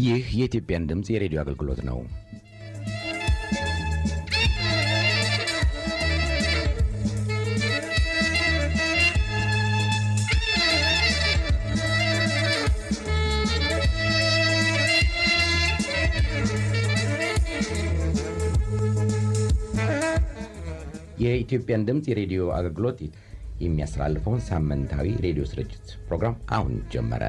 ይህ የኢትዮጵያን ድምጽ የሬዲዮ አገልግሎት ነው። የኢትዮጵያን ድምጽ የሬዲዮ አገልግሎት የሚያስተላልፈውን ሳምንታዊ ሬዲዮ ስርጭት ፕሮግራም አሁን ጀመረ።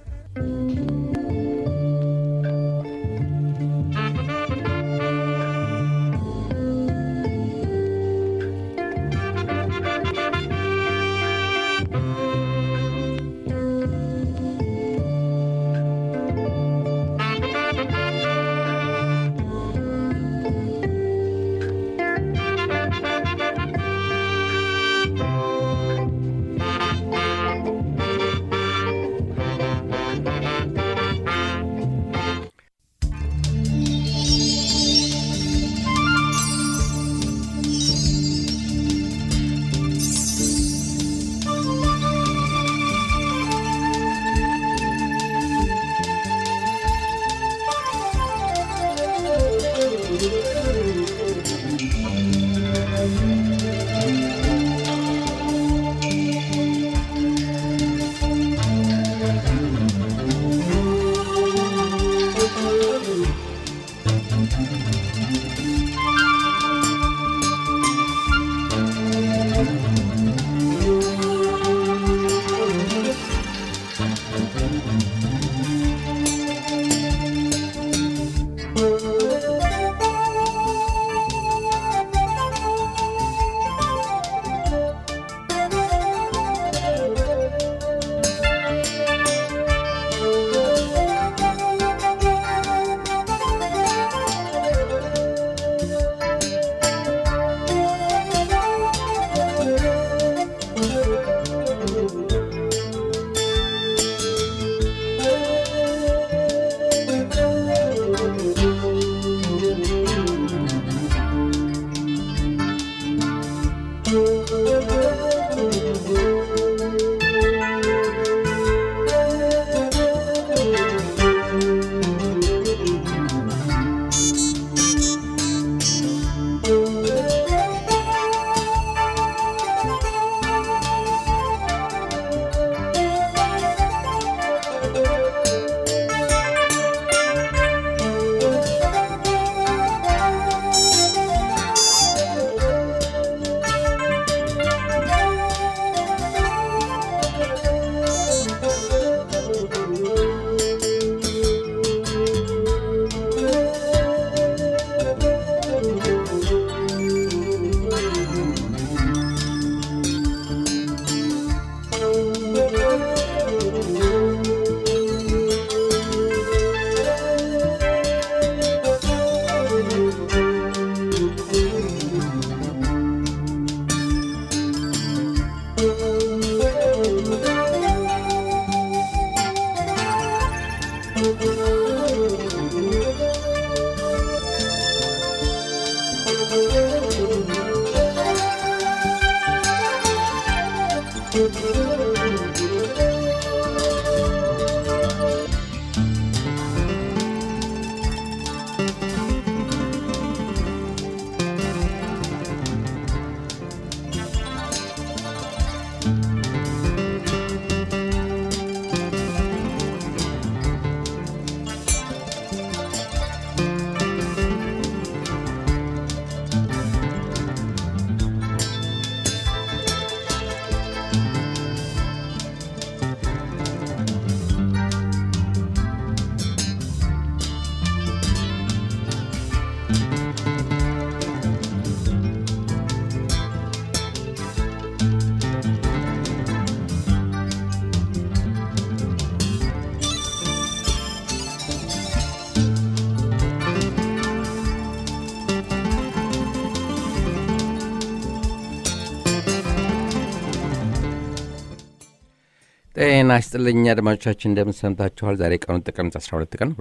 ጤና ይስጥልኝ አድማጮቻችን እንደምን ሰንብታችኋል? ዛሬ ቀኑ ጥቅምት 12 ቀን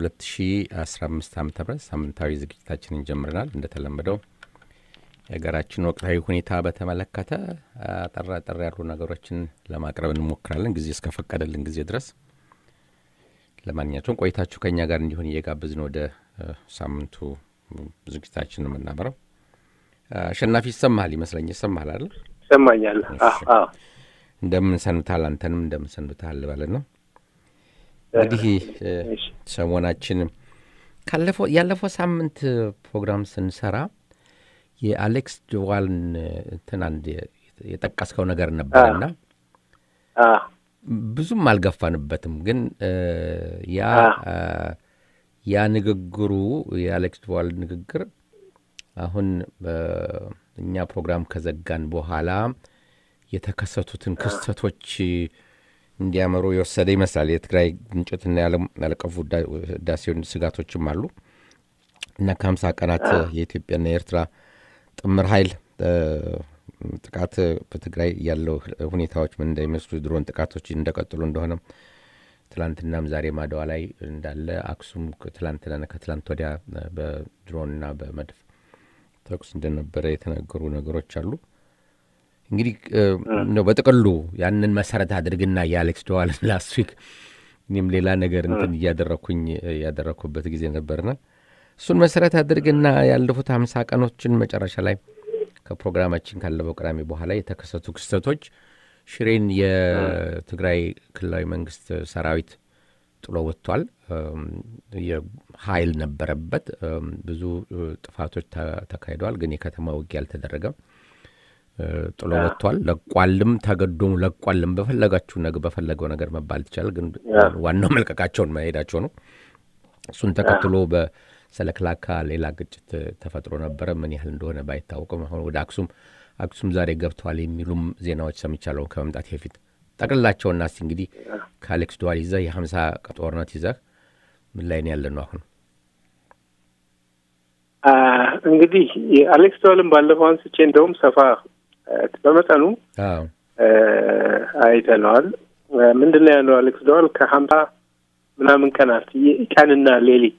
2015 ዓ.ም ሳምንታዊ ዝግጅታችንን ጀምረናል። እንደተለመደው የሀገራችን ወቅታዊ ሁኔታ በተመለከተ አጠር ያሉ ነገሮችን ለማቅረብ እንሞክራለን ጊዜ እስከፈቀደልን ጊዜ ድረስ። ለማንኛውም ቆይታችሁ ከኛ ጋር እንዲሆን እየጋበዝን ወደ ሳምንቱ ዝግጅታችን የምናመራው አሸናፊ ይሰማሃል አይደል? ይሰማኛል። እንደምን ሰንብታል? አንተንም እንደምን ሰንብታል ማለት ነው። እንግዲህ ሰሞናችን ያለፈው ሳምንት ፕሮግራም ስንሰራ የአሌክስ ጆዋልን አንድ የጠቀስከው ነገር ነበርና ብዙም አልገፋንበትም፣ ግን ያ ንግግሩ የአሌክስ ጆዋል ንግግር አሁን እኛ ፕሮግራም ከዘጋን በኋላ የተከሰቱትን ክስተቶች እንዲያመሩ የወሰደ ይመስላል። የትግራይ ግጭትና የዓለም አቀፍ ህዳሴውን ስጋቶችም አሉ እና ከ50 ቀናት የኢትዮጵያና የኤርትራ ጥምር ኃይል ጥቃት በትግራይ ያለው ሁኔታዎች ምን እንደሚመስሉ ድሮን ጥቃቶች እንደቀጥሉ እንደሆነ ትላንትናም ዛሬ ማዳዋ ላይ እንዳለ አክሱም ከትላንት ወዲያ በድሮንና በመድፍ ተኩስ እንደነበረ የተነገሩ ነገሮች አሉ። እንግዲህ ነው በጥቅሉ ያንን መሰረት አድርግና የአሌክስ ጆዋልን ላስት ዊክ እኔም ሌላ ነገር ያደረኩበት ጊዜ ነበርና እሱን መሰረት አድርግና ያለፉት 50 ቀኖችን መጨረሻ ላይ ከፕሮግራማችን ካለፈው ቅዳሜ በኋላ የተከሰቱ ክስተቶች ሽሬን የትግራይ ክልላዊ መንግስት ሰራዊት ጥሎ ወጥቷል። የኃይል ነበረበት፣ ብዙ ጥፋቶች ተካሂደዋል፣ ግን የከተማ ውጊያ አልተደረገም። ጥሎ ወጥቷል። ለቋልም ተገዶም ለቋልም በፈለገው ነገር መባል ይችላል፣ ግን ዋናው መልቀቃቸውን መሄዳቸው ነው። እሱን ተከትሎ በሰለክላካ ሌላ ግጭት ተፈጥሮ ነበረ። ምን ያህል እንደሆነ ባይታወቅም አሁን ወደ አክሱም ዛሬ ገብተዋል የሚሉም ዜናዎች ሰምቻለሁ ከመምጣት በፊት። ጠቅልላቸውና እስቲ እንግዲህ ከአሌክስ ጆዋል ይዘህ የ50 ጦርነት ይዘህ ምን ላይ ነው ያለነው አሁን? እንግዲህ የአሌክስ ጆዋልን ባለፈው አንስቼ እንደውም ሰፋ በመጠኑ አይተነዋል። ምንድነው ያለው አሌክስ ጆዋል ከ50 ምናምን ቀናት ቀንና ሌሊት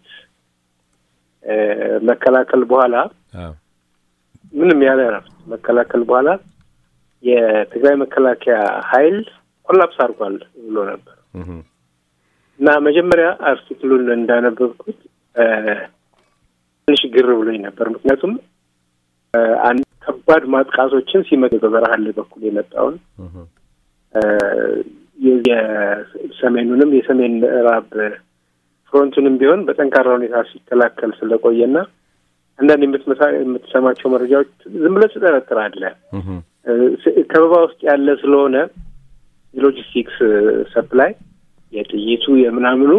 መከላከል በኋላ ምንም ያለ ረፍት መከላከል በኋላ የትግራይ መከላከያ ኃይል ኮላፕስ አድርጓል ብሎ ነበር እና መጀመሪያ አርቲክሉን እንዳነበብኩት ትንሽ ግር ብሎኝ ነበር። ምክንያቱም አንድ ከባድ ማጥቃቶችን ሲመጡ በበረሃ በኩል የመጣውን የሰሜኑንም የሰሜን ምዕራብ ፍሮንቱንም ቢሆን በጠንካራ ሁኔታ ሲከላከል ስለቆየና አንዳንድ የምትሰማቸው መረጃዎች ዝም ብለህ ትጠረጥራለህ። ከበባ ውስጥ ያለ ስለሆነ ሎጂስቲክስ ሰፕላይ የጥይቱ የምናምኑ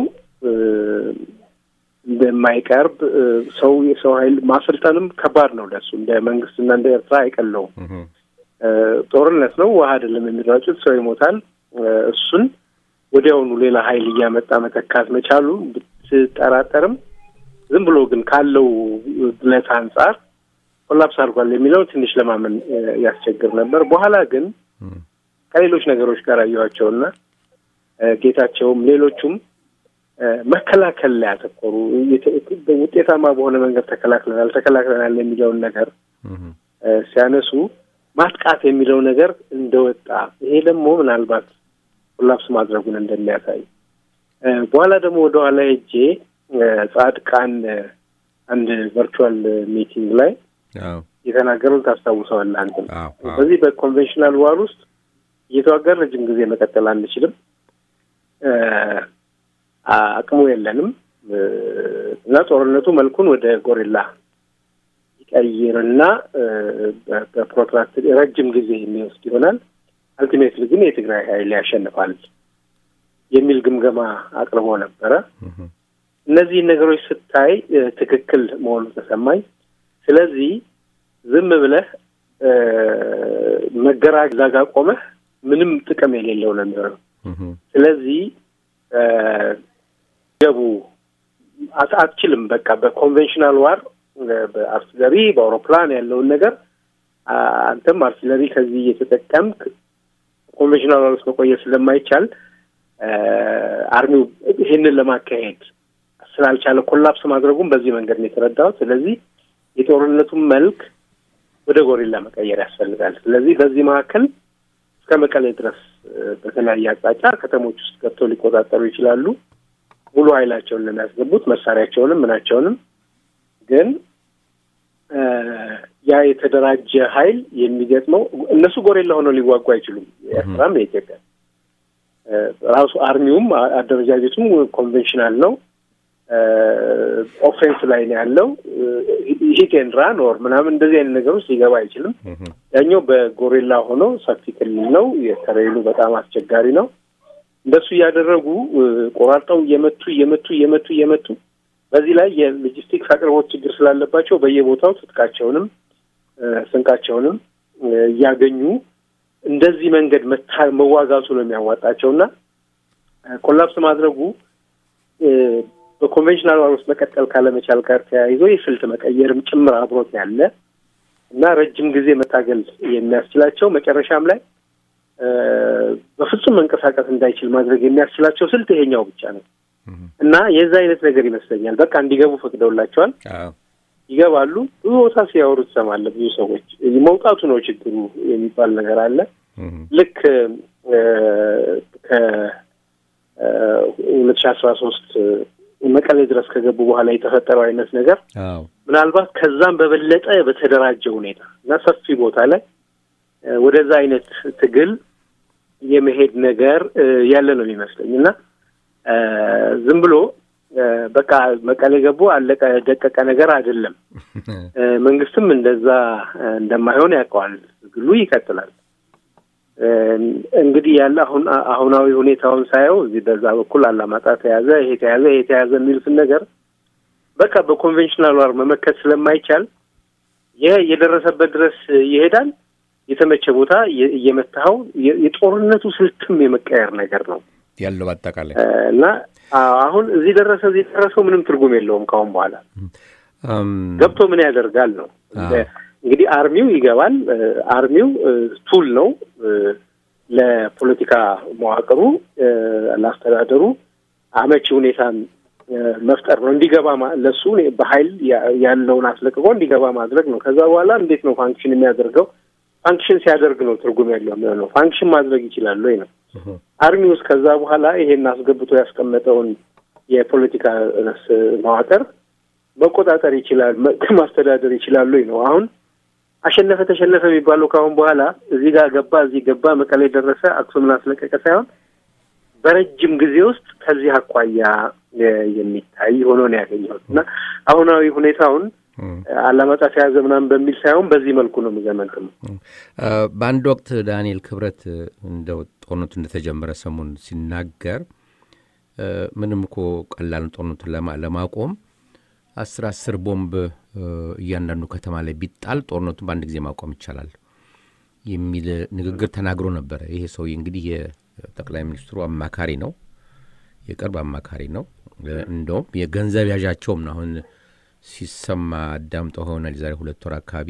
እንደማይቀርብ የሰው ኃይል ማሰልጠንም ከባድ ነው ለሱ። እንደ መንግስትና እንደ ኤርትራ አይቀለውም። ጦርነት ነው፣ ውሃ አይደለም የሚራጩት፣ ሰው ይሞታል። እሱን ወዲያውኑ ሌላ ኃይል እያመጣ መተካት መቻሉ ብትጠራጠርም ዝም ብሎ ግን ካለው ብለት አንጻር ኮላፕስ አድርጓል የሚለው ትንሽ ለማመን ያስቸግር ነበር። በኋላ ግን ከሌሎች ነገሮች ጋር አየኋቸውና ጌታቸውም ሌሎቹም መከላከል ላይ ያተኮሩ ውጤታማ በሆነ መንገድ ተከላክለናል የሚለውን ነገር ሲያነሱ ማጥቃት የሚለው ነገር እንደወጣ፣ ይሄ ደግሞ ምናልባት ኮላፕስ ማድረጉን እንደሚያሳይ በኋላ ደግሞ ወደ ኋላ ሄጄ ጻድቃን አንድ ቨርቹዋል ሚቲንግ ላይ የተናገሩት ታስታውሰዋለህ አንተ? በዚህ በኮንቬንሽናል ዋር ውስጥ እየተዋጋን ረጅም ጊዜ መቀጠል አንችልም፣ አቅሙ የለንም እና ጦርነቱ መልኩን ወደ ጎሪላ ይቀይርና በፕሮትራክት ረጅም ጊዜ የሚወስድ ይሆናል። አልቲሜትሊ ግን የትግራይ ኃይል ያሸንፋል የሚል ግምገማ አቅርቦ ነበረ። እነዚህ ነገሮች ስታይ ትክክል መሆኑ ተሰማኝ። ስለዚህ ዝም ብለህ መገራገዛ ጋር ቆመህ ምንም ጥቅም የሌለው ነገር ነው። ስለዚህ ገቡ አትችልም። በቃ በኮንቬንሽናል ዋር በአርቲለሪ በአውሮፕላን ያለውን ነገር አንተም አርቲለሪ ከዚህ እየተጠቀምክ ኮንቬንሽናል ዋር ውስጥ መቆየት ስለማይቻል አርሚው ይሄንን ለማካሄድ ስላልቻለ ኮላፕስ ማድረጉን በዚህ መንገድ ነው የተረዳው። ስለዚህ የጦርነቱን መልክ ወደ ጎሪላ መቀየር ያስፈልጋል። ስለዚህ በዚህ መካከል እስከ መቀሌ ድረስ በተለያየ አቅጣጫ ከተሞች ውስጥ ገብተው ሊቆጣጠሩ ይችላሉ። ሙሉ ኃይላቸውን ለሚያስገቡት መሳሪያቸውንም ምናቸውንም ግን ያ የተደራጀ ኃይል የሚገጥመው እነሱ ጎሬላ ሆነው ሊዋጉ አይችሉም። ኤርትራም የኢትዮጵያ ራሱ አርሚውም አደረጃጀቱም ኮንቬንሽናል ነው። ኦፌንስ ላይ ነው ያለው። ሂት ኤንድ ራን ኦር ምናምን እንደዚህ አይነት ነገር ውስጥ ሊገባ አይችልም። ያኛው በጎሬላ ሆኖ ሰፊ ክልል ነው። የተሬሉ በጣም አስቸጋሪ ነው። እንደሱ እያደረጉ ቆራርጠው እየመቱ በዚህ ላይ የሎጂስቲክስ አቅርቦት ችግር ስላለባቸው በየቦታው ትጥቃቸውንም ስንቃቸውንም እያገኙ እንደዚህ መንገድ መዋጋቱ ነው የሚያዋጣቸውና ኮላፕስ ማድረጉ በኮንቬንሽናል ዋር ውስጥ መቀጠል ካለመቻል ጋር ተያይዞ የስልት መቀየርም ጭምር አብሮት ያለ እና ረጅም ጊዜ መታገል የሚያስችላቸው መጨረሻም ላይ በፍጹም መንቀሳቀስ እንዳይችል ማድረግ የሚያስችላቸው ስልት ይሄኛው ብቻ ነው እና የዛ አይነት ነገር ይመስለኛል። በቃ እንዲገቡ ፈቅደውላቸዋል። ይገባሉ። ብዙ ቦታ ሲያወሩ ትሰማለህ። ብዙ ሰዎች መውጣቱ ነው ችግሩ የሚባል ነገር አለ። ልክ ከ2013 መቀሌ ድረስ ከገቡ በኋላ የተፈጠረው አይነት ነገር ምናልባት ከዛም በበለጠ በተደራጀ ሁኔታ እና ሰፊ ቦታ ላይ ወደዛ አይነት ትግል የመሄድ ነገር ያለ ነው የሚመስለኝና ዝም ብሎ በቃ መቀሌ ገቡ አለቀ ደቀቀ ነገር አይደለም። መንግስትም እንደዛ እንደማይሆን ያውቀዋል። ትግሉ ይቀጥላል። እንግዲህ ያለ አሁናዊ ሁኔታውን ሳይው እዚህ በዛ በኩል አላማጣ ተያዘ ይሄ ተያዘ የሚሉትን ነገር በቃ በኮንቬንሽናል ዋር መመከት ስለማይቻል የደረሰበት ድረስ ይሄዳል። የተመቸ ቦታ እየመታው የጦርነቱ ስልትም የመቀየር ነገር ነው ያለው አጠቃላይ እና አሁን እዚህ ደረሰው ምንም ትርጉም የለውም። ካሁን በኋላ ገብቶ ምን ያደርጋል ነው እንግዲህ አርሚው ይገባል። አርሚው ቱል ነው ለፖለቲካ መዋቅሩ ለአስተዳደሩ አመቺ ሁኔታን መፍጠር ነው። እንዲገባ ለሱ በኃይል ያለውን አስለቅቆ እንዲገባ ማድረግ ነው። ከዛ በኋላ እንዴት ነው ፋንክሽን የሚያደርገው? ፋንክሽን ሲያደርግ ነው ትርጉም ያለው ነው። ፋንክሽን ማድረግ ይችላል ወይ ነው አርሚውስ ከዛ በኋላ ይሄን አስገብቶ ያስቀመጠውን የፖለቲካ መዋቅር መቆጣጠር ይችላል ማስተዳደር ይችላል ወይ ነው። አሁን አሸነፈ ተሸነፈ የሚባለው ካሁን በኋላ እዚህ ጋር ገባ መቀሌ ደረሰ አክሱምን አስለቀቀ ሳይሆን በረጅም ጊዜ ውስጥ ከዚህ አኳያ የሚታይ ሆኖ ነው ያገኘውና አሁናዊ ሁኔታውን አላማጣ ተያዘ ምናምን በሚል ሳይሆን በዚህ መልኩ ነው የሚገመተው። በአንድ ወቅት ዳንኤል ክብረት እንደው ጦርነቱ እንደተጀመረ ሰሞን ሲናገር ምንም እኮ ቀላል ጦርነቱን ለማቆም 10 ቦምብ እያንዳንዱ ከተማ ላይ ቢጣል ጦርነቱን በአንድ ጊዜ ማቆም ይቻላል የሚል ንግግር ተናግሮ ነበር። ይሄ ሰው እንግዲህ የጠቅላይ ሚኒስትሩ አማካሪ ነው፣ የቅርብ አማካሪ ነው። እንደውም የገንዘብ ያዣቸውም ነው አሁን ሲሰማ አዳምጠው ሆነ ዛሬ 2 ወር አካባቢ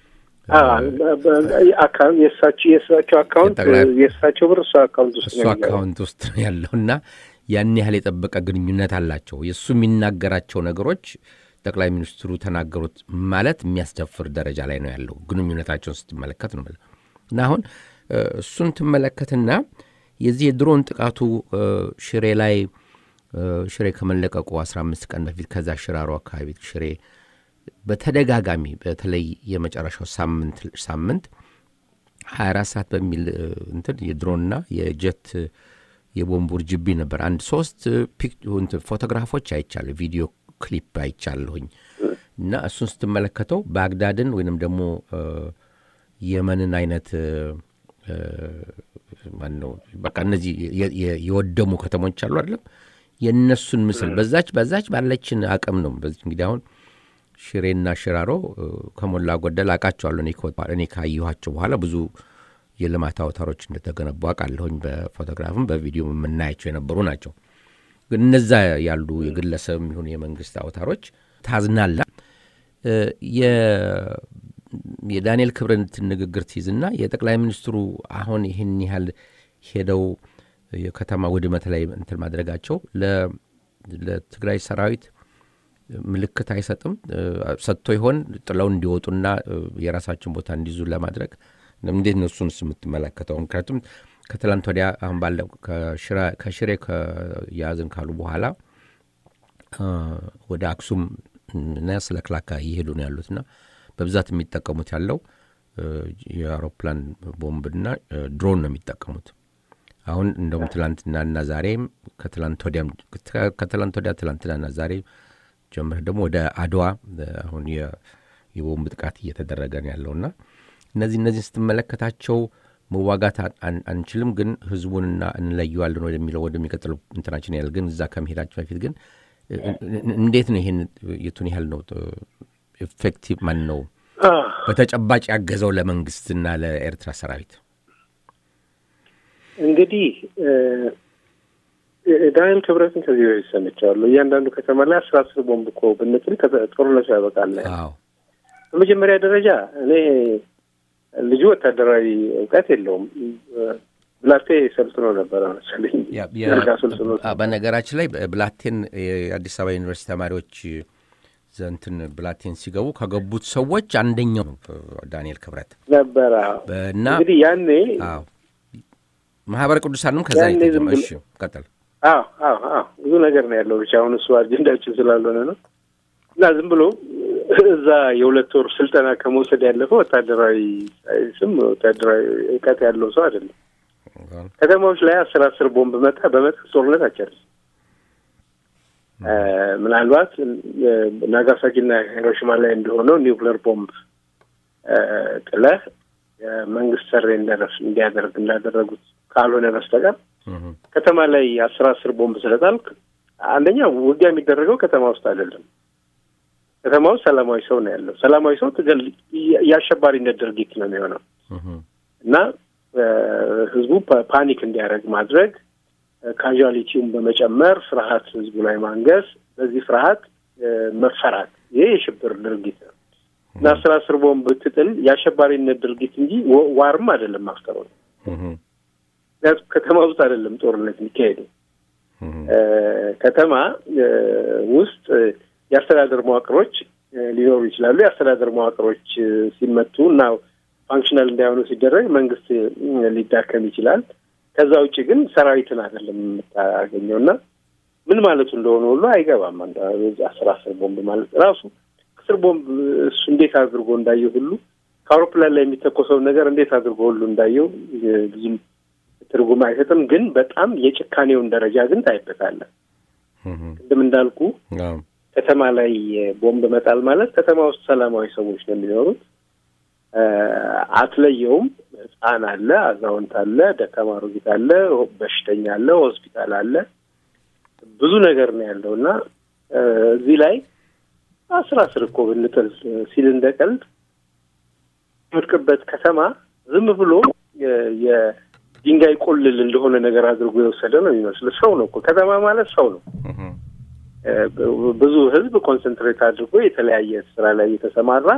የእሳቸው አካውንት የእሳቸው ብር እሱ አካውንት ውስጥ ነው ያለውና ያን ያህል የጠበቀ ግንኙነት አላቸው። የሱ የሚናገራቸው ነገሮች ጠቅላይ ሚኒስትሩ ተናገሩት ማለት የሚያስደፍር ደረጃ ላይ ነው ያለው ግንኙነታቸውን ስትመለከት ነው ማለት እና አሁን እሱን ትመለከትና የዚህ የድሮን ጥቃቱ ሽሬ ከመለቀቁ 15 ቀን በፊት ከዛ ሽራሮ አካባቢ ሽሬ በተደጋጋሚ በተለይ የመጨረሻው ሳምንት 24 ሰዓት በሚል እንትን የድሮንና የጀት የቦምብ ውርጅብኝ ነበር። 3 ፎቶግራፎች አይቻለሁ፣ ቪዲዮ ክሊፕ አይቻለሁኝ እና እሱን ስትመለከተው ባግዳድን ወይንም ደግሞ የመንን አይነት ማነው በቃ እነዚህ የወደሙ ከተሞች አሉ አይደለም የነሱን ምስል በዛች ባለችን አቅም ነው። በዚህ እንግዲህ አሁን ሽሬና ሽራሮ ከሞላ ጎደል አቃቸዋለሁ እኔ ካየኋቸው በኋላ ብዙ የልማት አውታሮች እንደተገነቡ አውቃለሁኝ። በፎቶግራፍም በቪዲዮም የምናያቸው የነበሩ ናቸው። ግን እነዛ ያሉ የግለሰብ ይሁን የመንግስት አውታሮች ታዝናላ የዳንኤል ክብረት ንግግር ትይዝና የጠቅላይ ሚኒስትሩ አሁን ይህን ያህል ሄደው የከተማ ውድመት ላይ እንትን ማድረጋቸው ለትግራይ ሰራዊት ምልክት አይሰጥም? ሰጥቶ ይሆን ጥለው እንዲወጡና የራሳቸውን ቦታ እንዲይዙ ለማድረግ እንዴት ነው እሱንስ የምትመለከተው? ምክንያቱም ከትላንት ወዲያ አሁን ባለው ከሽሬ ከያዝን ካሉ በኋላ ወደ አክሱም እና ስለክላካ ይሄዱ ነው ያሉትና በብዛት የሚጠቀሙት ያለው የአውሮፕላን ቦምብና ድሮን ነው የሚጠቀሙት። አሁን እንደውም ትላንትናና ዛሬም ትላንትናና ዛሬ ጀምሮ ደግሞ ወደ አድዋ አሁን የቦምብ ጥቃት እየተደረገ ነው ያለውና እነዚህ ስትመለከታቸው መዋጋት አንችልም፣ ግን ህዝቡንና እንለየዋለን ወደሚቀጥለው እንትናችን ያለ ግን እዛ ከመሄዳችን በፊት ግን እንዴት ነው ይሄን የቱን ያህል ነው ኢፌክቲቭ ማን ነው በተጨባጭ ያገዘው ለመንግስትና ለኤርትራ ሰራዊት? እንግዲህ ዳንኤል ክብረትን ከዚህ በፊት ሰምቻለሁ። እያንዳንዱ ከተማ ላይ 10 ቦምብ እኮ ብንጥል ጦርነቱ ያበቃል። አዎ በመጀመሪያ ደረጃ እኔ ልጁ ወታደራዊ እውቀት የለውም። ብላቴ ሰልጥኖ ነበር መሰለኝ። በነገራችን ላይ ብላቴን የአዲስ አበባ ዩኒቨርሲቲ ተማሪዎች ዘንትን ብላቴን ሲገቡ ከገቡት ሰዎች አንደኛው ዳንኤል ክብረት ነበር። እንግዲህ ያኔ ማህበረ ቅዱሳንም ከዛ ይተጀመረ። እሺ ቀጥል። ብዙ ነገር ነው ያለው። ብቻ አሁን እሱ አጀንዳችን ስላልሆነ ነው እና ዝም ብሎ እዛ የሁለት ወር ስልጠና ከመውሰድ ያለፈው ወታደራዊ እውቀት ያለው ሰው አይደለም። ከተማዎች ላይ 10 ቦምብ በመጣ ጦርነት አጨርስ። ምናልባት ናጋሳኪና ሂሮሺማ ላይ እንደሆነው ኒውክሌር ቦምብ ጥለህ መንግስት ሰሬ እንዲያደርግ እንዳደረጉት ካልሆነ በስተቀር ከተማ ላይ 10 ቦምብ ስለጣልክ አንደኛ ውጊያ የሚደረገው ከተማ ውስጥ አይደለም። ከተማ ውስጥ ሰላማዊ ሰው ነው ያለው። ሰላማዊ ሰው የአሸባሪነት ድርጊት ነው የሚሆነው እና ህዝቡ ፓኒክ እንዲያደርግ ማድረግ፣ ካዡዋሊቲውን በመጨመር ፍርሃት ህዝቡ ላይ ማንገስ፣ በዚህ ፍርሃት መፈራት፣ ይሄ የሽብር ድርጊት ነው እና 10 ቦምብ ብትጥል የአሸባሪነት ድርጊት እንጂ ዋርም አይደለም ማፍጠሩ ነው። ከተማ ውስጥ አይደለም ጦርነት የሚካሄደው። ከተማ ውስጥ የአስተዳደር መዋቅሮች ሊኖሩ ይችላሉ። የአስተዳደር መዋቅሮች ሲመቱ እና ፋንክሽናል እንዳይሆኑ ሲደረግ መንግስት ሊዳከም ይችላል። ከዛ ውጪ ግን ሰራዊትን አይደለም የምታገኘውና ምን ማለቱ እንደሆነ ሁሉ አይገባም። 10 ቦምብ ማለት ራሱ 10 ቦምብ እሱ እንዴት አድርጎ እንዳየው ሁሉ ከአውሮፕላን ላይ የሚተኮሰው ነገር እንዴት አድርጎ ሁሉ እንዳየው ብዙም ትርጉም አይሰጥም። ግን በጣም የጭካኔውን ደረጃ ግን ታይበታለህ። ቅድም እንዳልኩ ከተማ ላይ ቦምብ መጣል ማለት ከተማ ውስጥ ሰላማዊ ሰዎች ነው የሚኖሩት። አትለየውም። ህፃን አለ፣ አዛውንት አለ፣ ደካማ አሮጊት አለ፣ በሽተኛ አለ፣ ሆስፒታል አለ፣ ብዙ ነገር ነው ያለውና እዚህ ላይ 10 እኮ ብንጥል ሲል እንደቀልድ ወድቅበት ከተማ ዝም ብሎ የድንጋይ ቆልል እንደሆነ ነገር አድርጎ የወሰደ ነው የሚመስል። ሰው ነው እኮ ከተማ ማለት ሰው ነው። ብዙ ህዝብ ኮንሰንትሬት አድርጎ የተለያየ ስራ ላይ የተሰማራ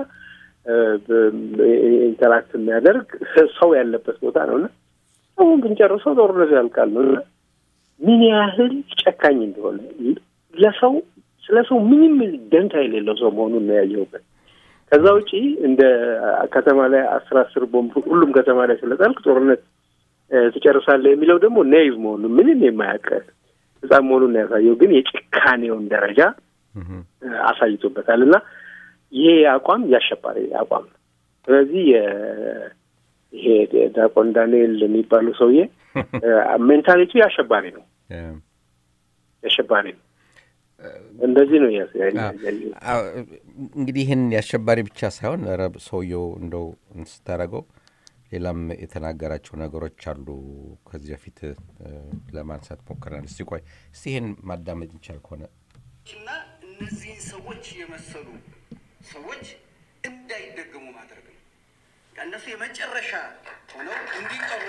ኢንተራክት የሚያደርግ ሰው ያለበት ቦታ ነውና ሰውን ብንጨርሰው ጦርነቱ ያልቃል ነው። ምን ያህል ጨካኝ እንደሆነ ለሰው ስለሰው ምንም ደንታ የሌለው ሰው መሆኑን ነው ያየሁበት። ከዛ ውጪ እንደ ከተማ ላይ 10 ቦምብ ሁሉም ከተማ ላይ ስለጣልክ ጦርነት ትጨርሳለህ የሚለው ደግሞ ኔይቭ መሆኑን ምንም የማያውቅ ህፃን መሆኑን ነው ያሳየው። ግን የጭካኔውን ደረጃ አሳይቶበታልና ይሄ አቋም ያሸባሪ አቋም ነው። ስለዚህ ይሄ ዳቆን ዳንኤል የሚባለው ሰውዬ ሜንታሊቲው ያሸባሪ ነው። ያሸባሪ ነው። እንደዚህ ነው እንግዲህ ይህን ያሸባሪ ብቻ ሳይሆን ረብ ሰውየው እንደው እንስታረገው ሌላም የተናገራቸው ነገሮች አሉ። ከዚህ በፊት ለማንሳት ሞክረናል። እስቲ ቆይ ይሄን ማዳመጥ እንችል ከሆነ እና እነዚህ ሰዎች የመሰሉ ሰዎች እንዳይደገሙ ማድረግ ነው። እነሱ የመጨረሻ ሆነው እንዲቀሩ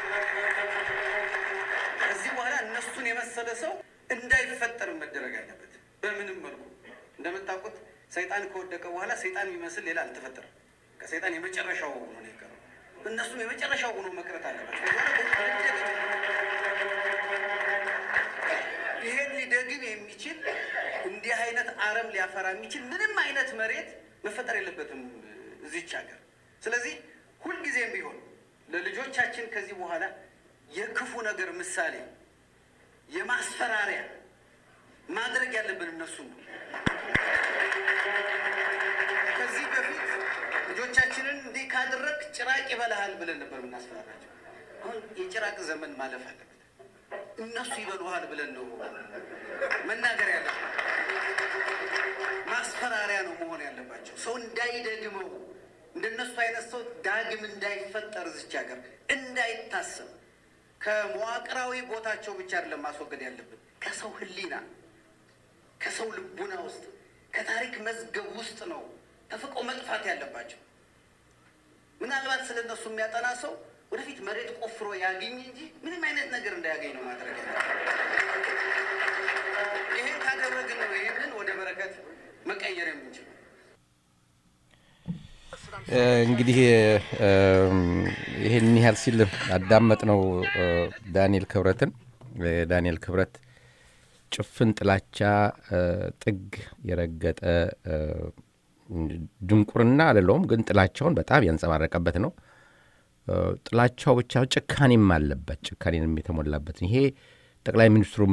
ከዚህ በኋላ እነሱን የመሰለ ሰው እንዳይፈጠር መደረግ አለበት። በምንም መልኩ እንደምታውቁት ሰይጣን ከወደቀ በኋላ ሰይጣን የሚመስል ሌላ አልተፈጠረም። ከሰይጣን የመጨረሻው ሆኖ ነው የቀረው። እነሱም የመጨረሻው ሆኖ መቅረት አለባቸው። ይሄን ሊደግም የሚችል እንዲህ አይነት አረም ሊያፈራ የሚችል ምንም አይነት መሬት መፈጠር የለበትም እዚች ሀገር። ስለዚህ ሁልጊዜም ቢሆን ለልጆቻችን ከዚህ በኋላ የክፉ ነገር ምሳሌ፣ የማስፈራሪያ ማድረግ ያለብን እነሱ ነው። ከዚህ በፊት ልጆቻችንን እንዴ ካደረክ ጭራቅ ይበላሃል ብለን ነበር የምናስፈራራቸው። አሁን የጭራቅ ዘመን ማለፍ አለበት። እነሱ ይበሉሃል ብለን ነው መናገር ያለብን። ማስፈራሪያ ነው መሆን ያለባቸው። ሰው እንዳይደግመው እንደነሱ አይነት ሰው ዳግም እንዳይፈጠር እዚች ሀገር እንዳይታሰብ ከመዋቅራዊ ቦታቸው ብቻ አይደለም ማስወገድ ያለብን፣ ከሰው ህሊና ከሰው ልቡና ውስጥ ከታሪክ መዝገብ ውስጥ ነው ተፍቀው መጥፋት ያለባቸው። ምናልባት ስለነሱ የሚያጠና ሰው ወደፊት መሬት ቆፍሮ ያገኝ እንጂ ምንም አይነት ነገር እንዳያገኝ ነው ማድረግ ያለብን። ይሄን ካደረግን ነው ይሄንን ወደ በረከት መቀየር የምንችለው። እንግዲህ ይሄን ያህል ሲል አዳመጥ ነው ዳንኤል ክብረት ጭፍን ጥላቻ ጥግ የረገጠ ድንቁርና አለለውም፣ ግን ጥላቻውን በጣም ያንጸባረቀበት ነው። ጥላቻው ብቻ ጭካኔም አለበት፣ ጭካኔንም የተሞላበት ይሄ ጠቅላይ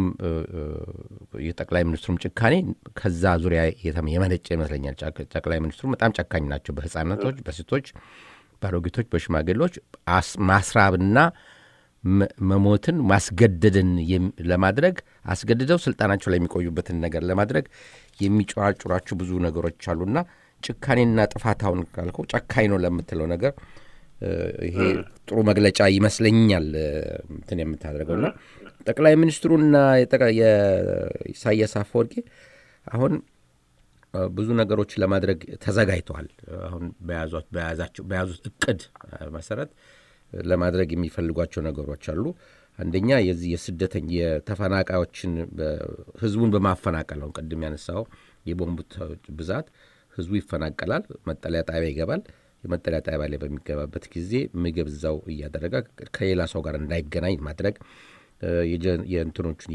ሚኒስትሩም ጭካኔ ከዛ ዙሪያ የመነጨ ይመስለኛል። ጠቅላይ ሚኒስትሩ በጣም ጨካኝ ናቸው። በህፃናቶች፣ በሴቶች፣ በአሮጊቶች፣ በሽማግሌዎች ማስራብና መሞትን ማስገደድን ለማድረግ አስገድደው ስልጣናቸው ላይ የሚቆዩበትን ነገር ለማድረግ የሚጫጩራቸው ብዙ ነገሮች አሉና ጭካኔና ጥፋታውን ካልከው ጨካኝ ነው ለምትለው ነገር ይሄ ጥሩ መግለጫ ይመስለኛል እንትን የምታደርገውና ጠቅላይ ሚኒስትሩና የኢሳያስ አፈወርቂ አሁን ብዙ ብዙ ለማድረግ ተዘጋጅተዋል። አሁን በያዙት እቅድ መሰረት ለማድረግ የሚፈልጓቸው ነገሮች አሉ። አንደኛ የዚህ የስደተኛ የተፈናቃዮችን ህዝቡን በማፈናቀል ነው። ቀድም ያነሳው የቦምቡ ብዛት ህዝቡ ይፈናቀላል፣ መጠለያ ጣቢያ ይገባል። የመጠለያ ጣቢያ ላይ በሚገባበት ጊዜ ምግብ እዛው እያደረገ ከሌላ ሰው ጋር እንዳይገናኝ ማድረግ የእንትኖቹን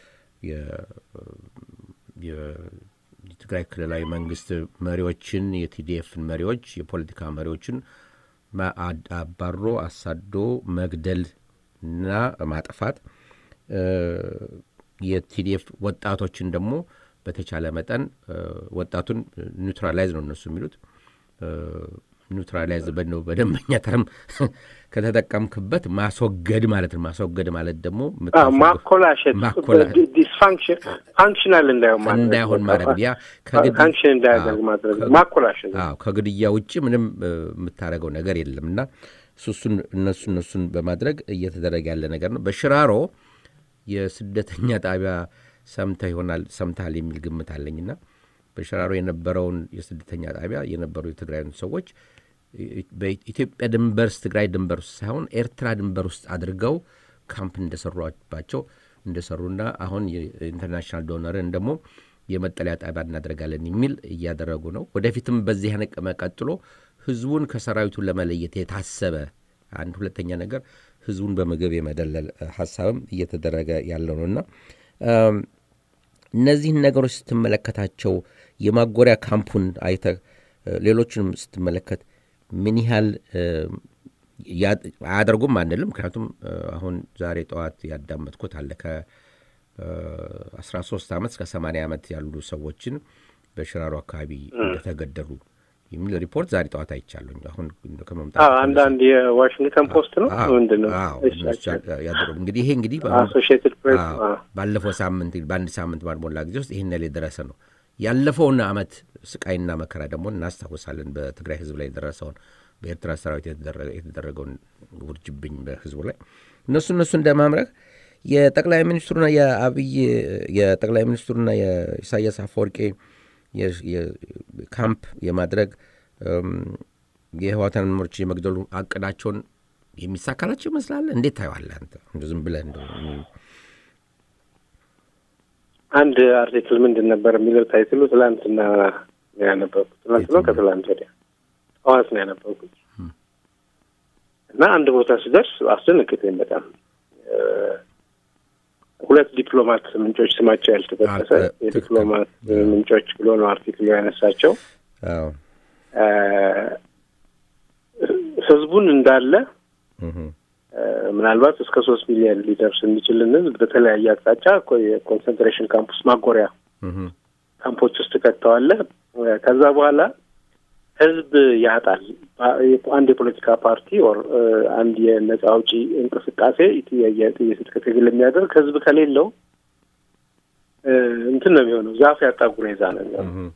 የትግራይ ክልላዊ መንግስት መሪዎችን የቲዲኤፍን መሪዎች የፖለቲካ መሪዎችን አባሮ አሳዶ መግደል እና ማጥፋት የቲዲኤፍ ወጣቶችን ደግሞ በተቻለ መጠን ወጣቱን ኒውትራላይዝ ነው እነሱ የሚሉት ኒውትራላይዝ በደንበኛ ተርም ከተጠቀምክበት ማስወገድ ማለት ነው። ማስወገድ ማለት ደግሞ ማኮላሸት ዲስፋንክሽን ፋንክሽናል እንዳይሆን ማድረግ ያ ፋንክሽን እንዳያደርግ ማድረግ ማኮላሸት። ከግድያ ውጪ ምንም የምታረገው ነገር የለምና እነሱን በማድረግ እየተደረገ ያለ ነገር ነው። በሽራሮ የስደተኛ ጣቢያ ሰምታል የሚል ግምት አለኝና በሽራሮ የነበረውን የስደተኛ ጣቢያ የነበሩ የትግራይ ሰዎች በኢትዮጵያ ድንበር ትግራይ ድንበር ውስጥ ሳይሆን ኤርትራ ድንበር ውስጥ አድርገው ካምፕ እንደሰሩና አሁን የኢንተርናሽናል ዶነርን ደግሞ የመጠለያ ጣቢያ እናደርጋለን የሚል እያደረጉ ነው። ወደፊትም በዚህ ቀጥሎ ህዝቡን ከሰራዊቱ ለመለየት የታሰበ አንድ ሁለተኛ ነገር ህዝቡን በምግብ የመደለል ሐሳብም እየተደረገ ያለው ነውና እነዚህን ነገሮች ስትመለከታቸው የማጎሪያ ካምፑን አይተ ሌሎችንም ስትመለከት ምን ያህል አያደርጉም አንልም። ምክንያቱም አሁን ዛሬ ጠዋት ያዳመጥኩት አለ ከ13 ዓመት እስከ 80 ዓመት ያሉ ሰዎችን በሽራሮ አካባቢ እንደተገደሉ የሚል ሪፖርት ዛሬ ጠዋት አይቻለሁ። አሁን ከመምጣት አንዳንድ የዋሽንግተን ፖስት ነው ምንድነው ያደረጉ እንግዲህ ይሄ እንግዲህ አሶሺየትድ ፕሬስ ባለፈው ሳምንት በአንድ ሳምንት ባልሞላ ጊዜ ውስጥ ይሄን ላይ ደረሰ ነው። ያለፈውን ዓመት ስቃይና መከራ ደግሞ እናስታውሳለን። በትግራይ ህዝብ ላይ ደረሰውን በኤርትራ ሰራዊት የተደረገውን ውርጅብኝ በህዝቡ ላይ እነሱ እንደማምረክ የጠቅላይ ሚኒስትሩና የኢሳያስ አፈወርቂ የካምፕ የማድረግ የህዋታን ምርጭ የመግደሉ አቅዳቸውን የሚሳካላቸው ይመስላል። እንዴት ታየዋለህ አንተ? ዝም ብለህ አንድ አርቲክል ምንድን ነበር የሚለው ታይትሉ ትላንትና ያነበብኩት ከትላንት ወዲያ ጠዋት ነው ያነበብኩት እና አንድ ቦታ ሲደርስ አስደነገጠኝ በጣም። ሁለት ዲፕሎማት ምንጮች ስማቸው ያልተጠቀሰ የዲፕሎማት ምንጮች ብሎ ነው አርቲክሉ ያነሳቸው። ህዝቡን እንዳለ ምናልባት እስከ 3 ሚሊዮን ሊደርስ የሚችልን ህዝብ በተለያየ አቅጣጫ የኮንሰንትሬሽን ካምፕስ ማጎሪያ ካምፖች ውስጥ ከተዋለ ከዛ በኋላ ህዝብ ያጣል። አንድ የፖለቲካ ፓርቲ ኦር አንድ የነጻ አውጪ እንቅስቃሴ የትጥቅ ትግል የሚያደርግ ህዝብ ከሌለው እንትን ነው የሚሆነው። ዛፍ ያጣ ጉሬዛ ነው የሚሆነው።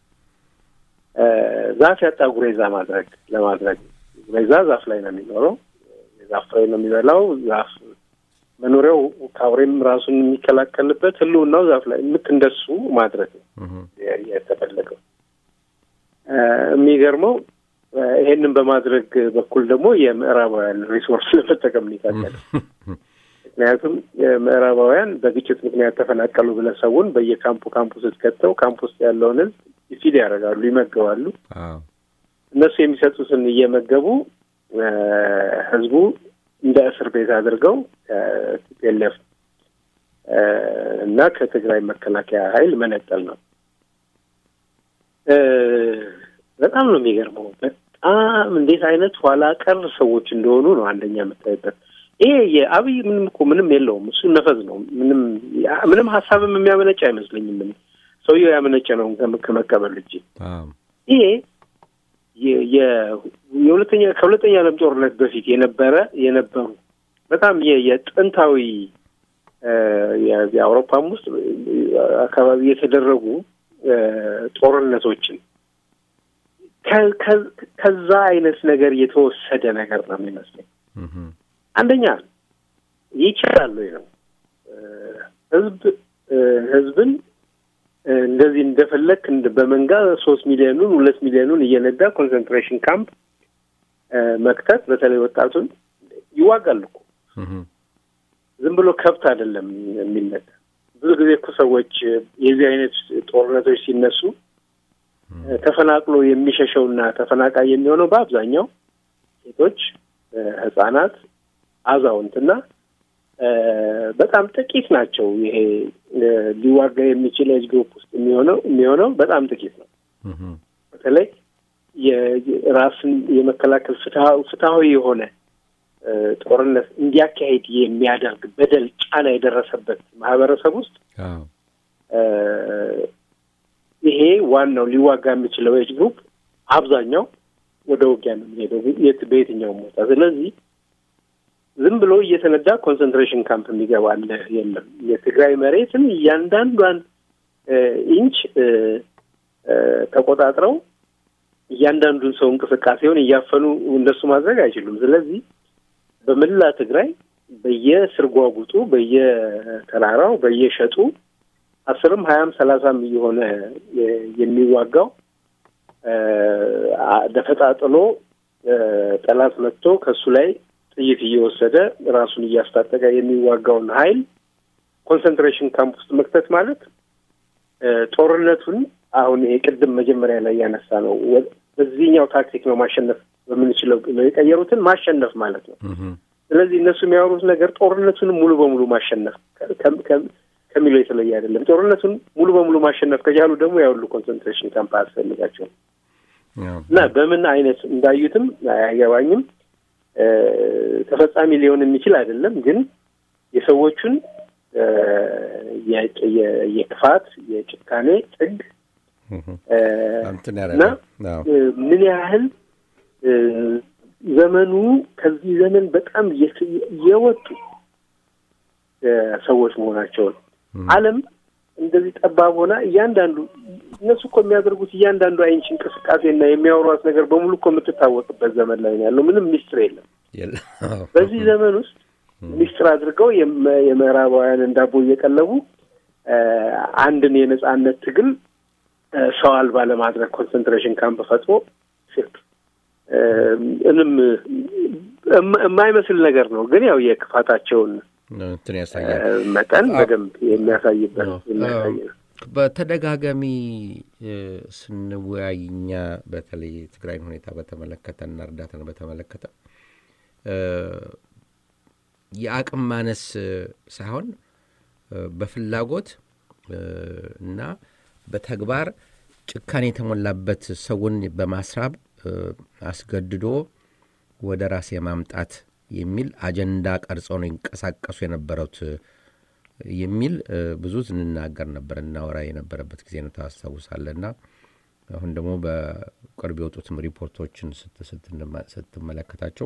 ዛፍ ያጣ ጉሬዛ ለማድረግ ጉሬዛ ዛፍ ላይ ነው የሚኖረው። የዛፍ ፍሬ ነው የሚበላው። ዛፍ መኖሪያው ከአውሬም ራሱን የሚከላከልበት ህልውናው ዛፍ ላይ እንደሱ ማድረግ ነው የተፈለገው። የሚገርመው ይሄንን በማድረግ በኩል ደግሞ የምዕራባውያን ሪሶርስ ለመጠቀም ይታያል። ምክንያቱም የምዕራባውያን በግጭት ምክንያት ተፈናቀሉ ብለህ ሰውን በየካምፑ ስትከተው ካምፕ ውስጥ ያለውን ህዝብ ፊድ ያደርጋሉ፣ ይመገባሉ። እነሱ የሚሰጡትን እየመገቡ ህዝቡ እንደ እስር ቤት አድርገው ከቲፒኤልኤፍ እና ከትግራይ መከላከያ ኃይል መነጠል ነው። በጣም ነው የሚገርመው። በጣም እንዴት አይነት ኋላ ቀር ሰዎች እንደሆኑ ነው አንደኛ የምታይበት። ይሄ የአብይ ምንም የለውም። እሱ ነፈዝ ነው። ምንም ሀሳብም የሚያመነጭ አይመስለኝም። ሰውየው ያመነጨ ነው ከመቀበል እንጂ። ይሄ ከሁለተኛ ዓለም ጦርነት በፊት የነበሩ በጣም የጥንታዊ የአውሮፓም ውስጥ አካባቢ የተደረጉ ጦርነቶችን ከዛ አይነት ነገር የተወሰደ ነገር ነው የሚመስለኝ። አንደኛ ይቻላል ወይ ነው ህዝብን እንደዚህ እንደፈለክ በመንጋ 3 ሚሊዮኑን 2 ሚሊዮኑን እየነዳ ኮንሰንትሬሽን ካምፕ መክተት በተለይ ወጣቱን ይዋጋል እኮ ዝም ብሎ ከብት አይደለም የሚነዳ። ብዙ ጊዜ እኮ ሰዎች የዚህ አይነት ጦርነቶች ሲነሱ ተፈናቅሎ የሚሸሸውና ተፈናቃይ የሚሆነው በአብዛኛው ሴቶች፣ ህፃናት፣ አዛውንትና በጣም ጥቂት ናቸው። ይሄ ሊዋጋ የሚችል ኤጅ ግሩፕ ውስጥ የሚሆነው በጣም ጥቂት ነው። በተለይ የራስን የመከላከል ፍትሃዊ የሆነ ጦርነት እንዲያካሄድ የሚያደርግ በደል ጫና የደረሰበት ማህበረሰብ ውስጥ ይሄ ዋናው ሊዋጋ የሚችለው ኤጅ ግሩፕ አብዛኛው ወደ ውጊያ ነው የሚሄደው በየትኛውም ቦታ። ስለዚህ ዝም ብሎ እየተነዳ ኮንሰንትሬሽን ካምፕ የሚገባል የለም። የትግራይ መሬትን እያንዳንዷን ኢንች ተቆጣጥረው እያንዳንዱን ሰው እንቅስቃሴውን እያፈኑ እንደሱ ማድረግ አይችሉም። ስለዚህ በመላ ትግራይ በየስርጓጉጡ በየተራራው በየሸጡ 10ም 20ም 30ም እየሆነ የሚዋጋው ደፈጣጥሎ ጠላት መጥቶ ከሱ ላይ ጥይት እየወሰደ ራሱን እያስታጠቀ የሚዋጋውን ኃይል ኮንሰንትሬሽን ካምፕ ውስጥ መክተት ማለት ጦርነቱን አሁን ይሄ ቅድም መጀመሪያ ላይ ያነሳ ነው በዚህኛው ታክቲክ ነው ማሸነፍ በምንችለው ነው የቀየሩትን ማሸነፍ ማለት ነው። ስለዚህ እነሱ የሚያወሩት ነገር ጦርነቱን ሙሉ በሙሉ ማሸነፍ ከሚለው የተለየ አይደለም። ጦርነቱን ሙሉ በሙሉ ማሸነፍ ከቻሉ ደግሞ ያውሉ ኮንሰንትሬሽን ካምፕ አስፈልጋቸው እና በምን አይነት እንዳዩትም አያገባኝም። ተፈጻሚ ሊሆን የሚችል አይደለም። ግን የሰዎቹን የክፋት የጭካኔ ጥግ እና ምን ያህል ዘመኑ ከዚህ ዘመን በጣም የወጡ ሰዎች መሆናቸውን ዓለም እንደዚህ ጠባብ ሆና እያንዳንዱ እነሱ እኮ የሚያደርጉት እያንዳንዱ አይንች እንቅስቃሴና የሚያወሯት ነገር በሙሉ እኮ የምትታወቅበት ዘመን ላይ ነው ያለው። ምንም ሚስጥር የለም። በዚህ ዘመን ውስጥ ሚስጥር አድርገው የምዕራባውያን እንዳቦ እየቀለቡ አንድን የነጻነት ትግል ሰው አልባ ለማድረግ ኮንሰንትሬሽን ካምፕ ፈጥሮ ምንም የማይመስል ነገር ነው። ግን ያው የክፋታቸውን እንትን ያሳያል መጠን በደንብ የሚያሳይበት በተደጋጋሚ ስንወያይኛ በተለይ ትግራይን ሁኔታ በተመለከተና እርዳታን በተመለከተ የአቅም ማነስ ሳይሆን በፍላጎት እና በተግባር ጭካኔ የተሞላበት ሰውን በማስራብ አስገድዶ ወደ ራስ የማምጣት የሚል አጀንዳ ቀርጸው ነው ይንቀሳቀሱ የነበሩት የሚል ብዙ ስንናገር ነበር እናወራ የነበረበት ጊዜ ነው ታስታውሳለና አሁን ደግሞ በቅርብ የወጡትም ሪፖርቶችን ስትመለከታቸው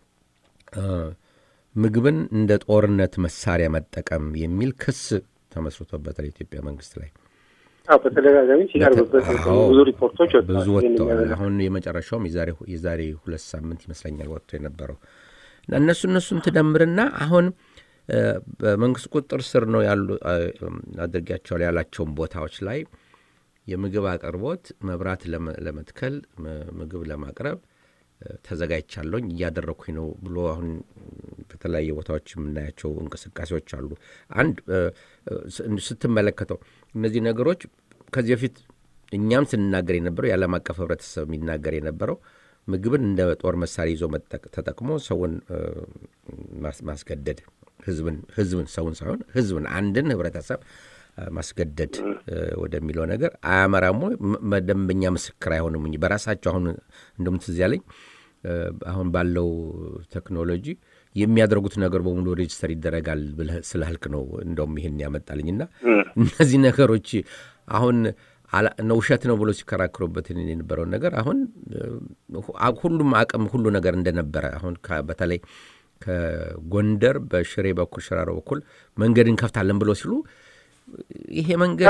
ምግብን እንደ ጦርነት መሳሪያ መጠቀም የሚል ክስ ተመስርቶበታል ኢትዮጵያ መንግስት ላይ በተደጋጋሚ ሲቀርብበት ብዙ ሪፖርቶች ወጥተዋል። አሁን የመጨረሻውም የዛሬ 2 ሳምንት ይመስለኛል ወጥቶ የነበረው እነሱን ትደምርና አሁን በመንግስት ቁጥጥር ስር ነው ያሉ አድርጋቸው ያላቸውን ቦታዎች ላይ የምግብ አቅርቦት መብራት ለመትከል ምግብ ለማቅረብ ተዘጋጅቻለሁኝ እያደረኩኝ ነው ብሎ አሁን በተለያየ ቦታዎች የምናያቸው እንቅስቃሴዎች አሉ። አንድ ስትመለከተው እነዚህ ነገሮች ከዚህ በፊት እኛም ስንናገር የነበረው የዓለም አቀፍ ህብረተሰብ የሚናገር የነበረው ምግብን እንደ ጦር መሳሪያ ይዞ ተጠቅሞ ሰውን ማስገደድ ህዝብን ሰውን ሳይሆን ህዝብን አንድን ህብረተሰብ ማስገደድ ወደሚለው ነገር አያመራም። መደምበኛ ምስክር አይሆንም እንጂ በራሳቸው አሁን እንደም ትዝ ያለኝ አሁን ባለው ቴክኖሎጂ የሚያደርጉት ነገር በሙሉ ሬጅስተር ይደረጋል ስለህልክ ነው እንደም ይሄን ያመጣልኝና እነዚህ ነገሮች አሁን ነው ውሸት ነው ብሎ ሲከራከሩበት የነበረው ነገር አሁን ሁሉም አቅም ሁሉ ነገር እንደነበረ አሁን በተለይ ከጎንደር በሽሬ በኩል ሽራሮ በኩል መንገድን ከፍታለን ብሎ ሲሉ ይሄ መንገድ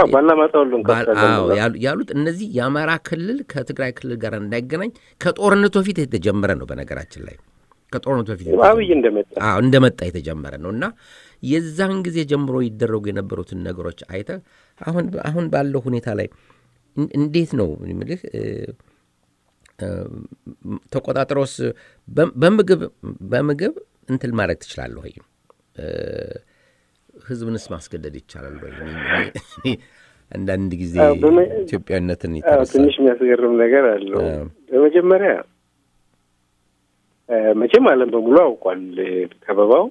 ያሉት እነዚህ የአማራ ክልል ከትግራይ ክልል ጋር እንዳይገናኝ ከጦርነቱ በፊት የተጀመረ ነው። በነገራችን ላይ ከጦርነቱ በፊት አብይ እንደመጣ የተጀመረ ነውና የዛን ጊዜ ጀምሮ ይደረጉ የነበሩትን ነገሮች አይተ አሁን ባለው ሁኔታ ላይ እንዴት ነው የሚልህ ተቆጣጣሮስ በምግብ እንትን ማድረግ ትችላለህ ወይ? ህዝብንስ ማስገደድ ይቻላል ወይ? አንዳንድ ጊዜ ኢትዮጵያነትን ትንሽ የሚያስገርም ነገር አለው። በመጀመሪያ መቼም ዓለም በሙሉ አውቋል ከበባው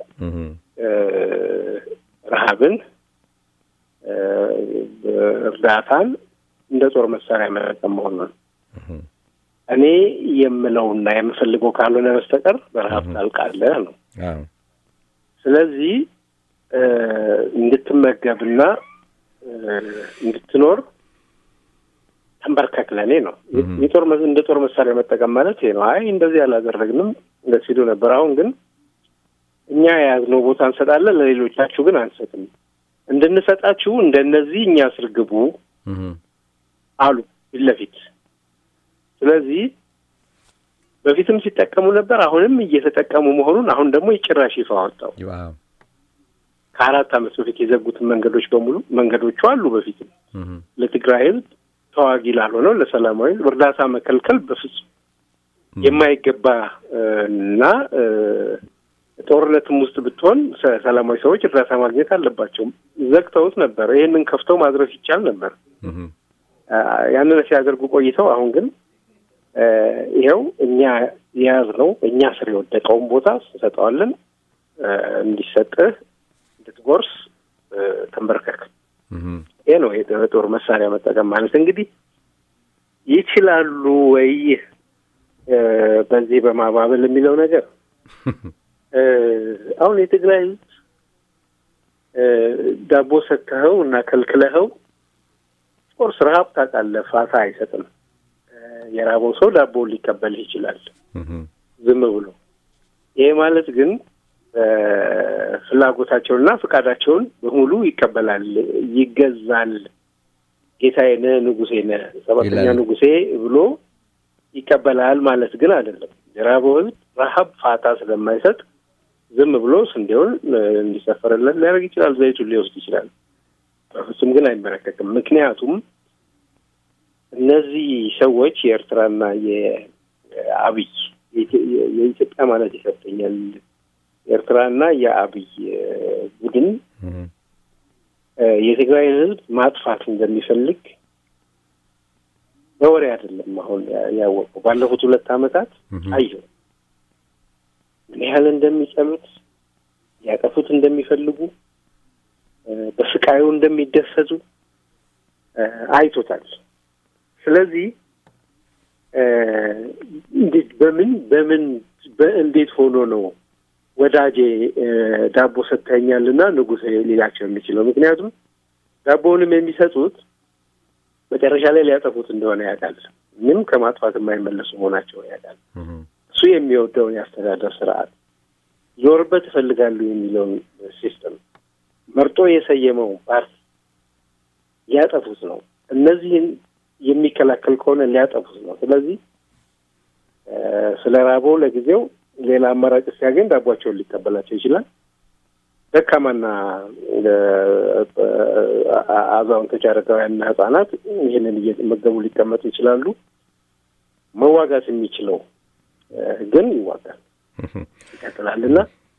ረሃብን እርዳታን እንደ ጦር መሳሪያ መጠቀም መሆኑን እኔ የምለውና የምፈልገው ካልሆነ በስተቀር በረሃብ ታልቃለህ ነው። ስለዚህ እንድትመገብና እንድትኖር ተንበርከክ ለኔ ነው። እንደ ጦር መሳሪያ መጠቀም ማለት ይሄ ነው። አይ እንደዚህ ያላደረግንም ለሲዱ ነበር። አሁን ግን እኛ የያዝነው ቦታ እንሰጣለን፣ ለሌሎቻችሁ ግን አንሰጥም። እንድንሰጣችሁ እንደነዚህ እኛ ስርግቡ አሉ ፊት። ስለዚህ በፊትም ሲጠቀሙ ነበር፣ አሁንም እየተጠቀሙ መሆኑን አሁን ደግሞ ይጭራሽ ይፋ አወጣው። ከ4 ዓመት በፊት የዘጉትን መንገዶች በሙሉ መንገዶቹ አሉ። በፊትም ለትግራይ ህዝብ ተዋጊ ላልሆነው ለሰላማዊ እርዳታ መከልከል በፍጹም የማይገባ እና ጦርነትም ውስጥ ብትሆን ሰላማዊ ሰዎች እርዳታ ማግኘት አለባቸው። ዘግተውት ነበር። ይሄንን ከፍተው ማድረስ ይቻል ነበር። ያንን ሲያደርጉ ቆይተው አሁን ግን ይሄው እኛ የያዝነው እኛ ስር የወደቀውን ቦታ እንሰጠዋለን፣ እንዲሰጥህ እንድትጎርስ ተንበርከክ። ይሄ ነው የጦር መሳሪያ መጠቀም ማለት። እንግዲህ ይችላሉ ወይ በዚህ በማባበል የሚለው ነገር አሁን የትግራይ ዳቦ ሰጥተኸው እና ከልክለኸው ቁርስ ረሃብ ታውቃለህ፣ ፋታ አይሰጥም። የራበው ሰው ዳቦ ሊቀበል ይችላል ዝም ብሎ። ይሄ ማለት ግን ፍላጎታቸውንና ፍቃዳቸውን በሙሉ ይቀበላል፣ ይገዛል። ጌታዬ ነህ፣ ንጉሴ ነህ፣ ሰባተኛ ንጉሴ ብሎ ይቀበላል ማለት ግን አይደለም። የራበው ህዝብ ረሃብ ፋታ ስለማይሰጥ ዝም ብሎ ስንዴውን እንዲሰፈርለት ሊያደርግ ይችላል፣ ዘይቱን ሊወስድ ይችላል። በፍጹም ግን አይመረከክም። ምክንያቱም እነዚህ ሰዎች የኤርትራና የአብይ የኢትዮጵያ ማለት ይሰጠኛል ኤርትራና የአብይ ቡድን የትግራይን ህዝብ ማጥፋት እንደሚፈልግ በወሬ አይደለም አሁን ያወቀው። ባለፉት 2 ዓመታት አየሁ ምን ያህል እንደሚጸሉት፣ ያጠፉት እንደሚፈልጉ፣ በስቃዩ እንደሚደሰቱ አይቶታል። ስለዚህ እንዴት ሆኖ ነው ወዳጄ ዳቦ ሰጥተኛልና ንጉሴ ሊላቸው የሚችለው ምክንያቱም ዳቦውንም የሚሰጡት መጨረሻ ላይ ሊያጠፉት እንደሆነ ያውቃል። ምንም ከማጥፋት የማይመለሱ መሆናቸውን ያውቃል። እሱ የሚወደውን ያስተዳደር ስርዓት ዞርበት ይፈልጋሉ የሚለውን ሲስተም መርጦ የሰየመው ፓርቲ ሊያጠፉት ነው። እነዚህን የሚከላከል ከሆነ ሊያጠፉት ነው። ስለዚህ ስለ ራበው ለጊዜው ሌላ አማራጭ ሲያገኝ ዳቧቸውን ሊቀበላቸው ይችላል። ደካማና አዛውንቶች፣ አረጋውያንና ህጻናት ይህንን እየመገቡ ሊቀመጡ ይችላሉ። መዋጋት የሚችለው ግን ይዋጋል ይቀጥላልና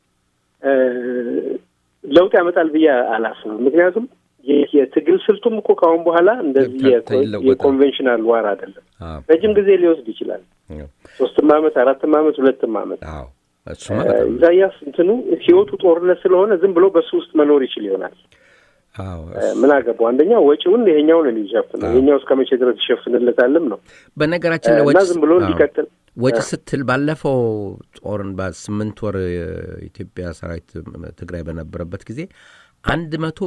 ለውጥ ያመጣል ብዬ አላስብም። ምክንያቱም የትግል ስልቱም እኮ ካሁን በኋላ እንደዚህ የኮንቬንሽናል ዋር አይደለም። ረጅም ጊዜ ሊወስድ ይችላል። 3 ዓመት፣ 4 ዓመት፣ 2 ዓመት። ኢሳያስ እንትኑ ህይወቱ ጦርነት ስለሆነ ዝም ብሎ በሱ ውስጥ መኖር ይችል ይሆናል። ምን አገባው? አንደኛ ወጪውን ይሄኛው ነው የሚሸፍነው። ይሄኛው እስከ መቼ ድረስ ይሸፍንለታልም ነው። በነገራችን ላይ ወጪ ዝም ብሎ እንዲቀጥል ወጪ ስትል ባለፈው ጦርን በ8 ወር ኢትዮጵያ ሰራዊት ትግራይ በነበረበት ጊዜ 100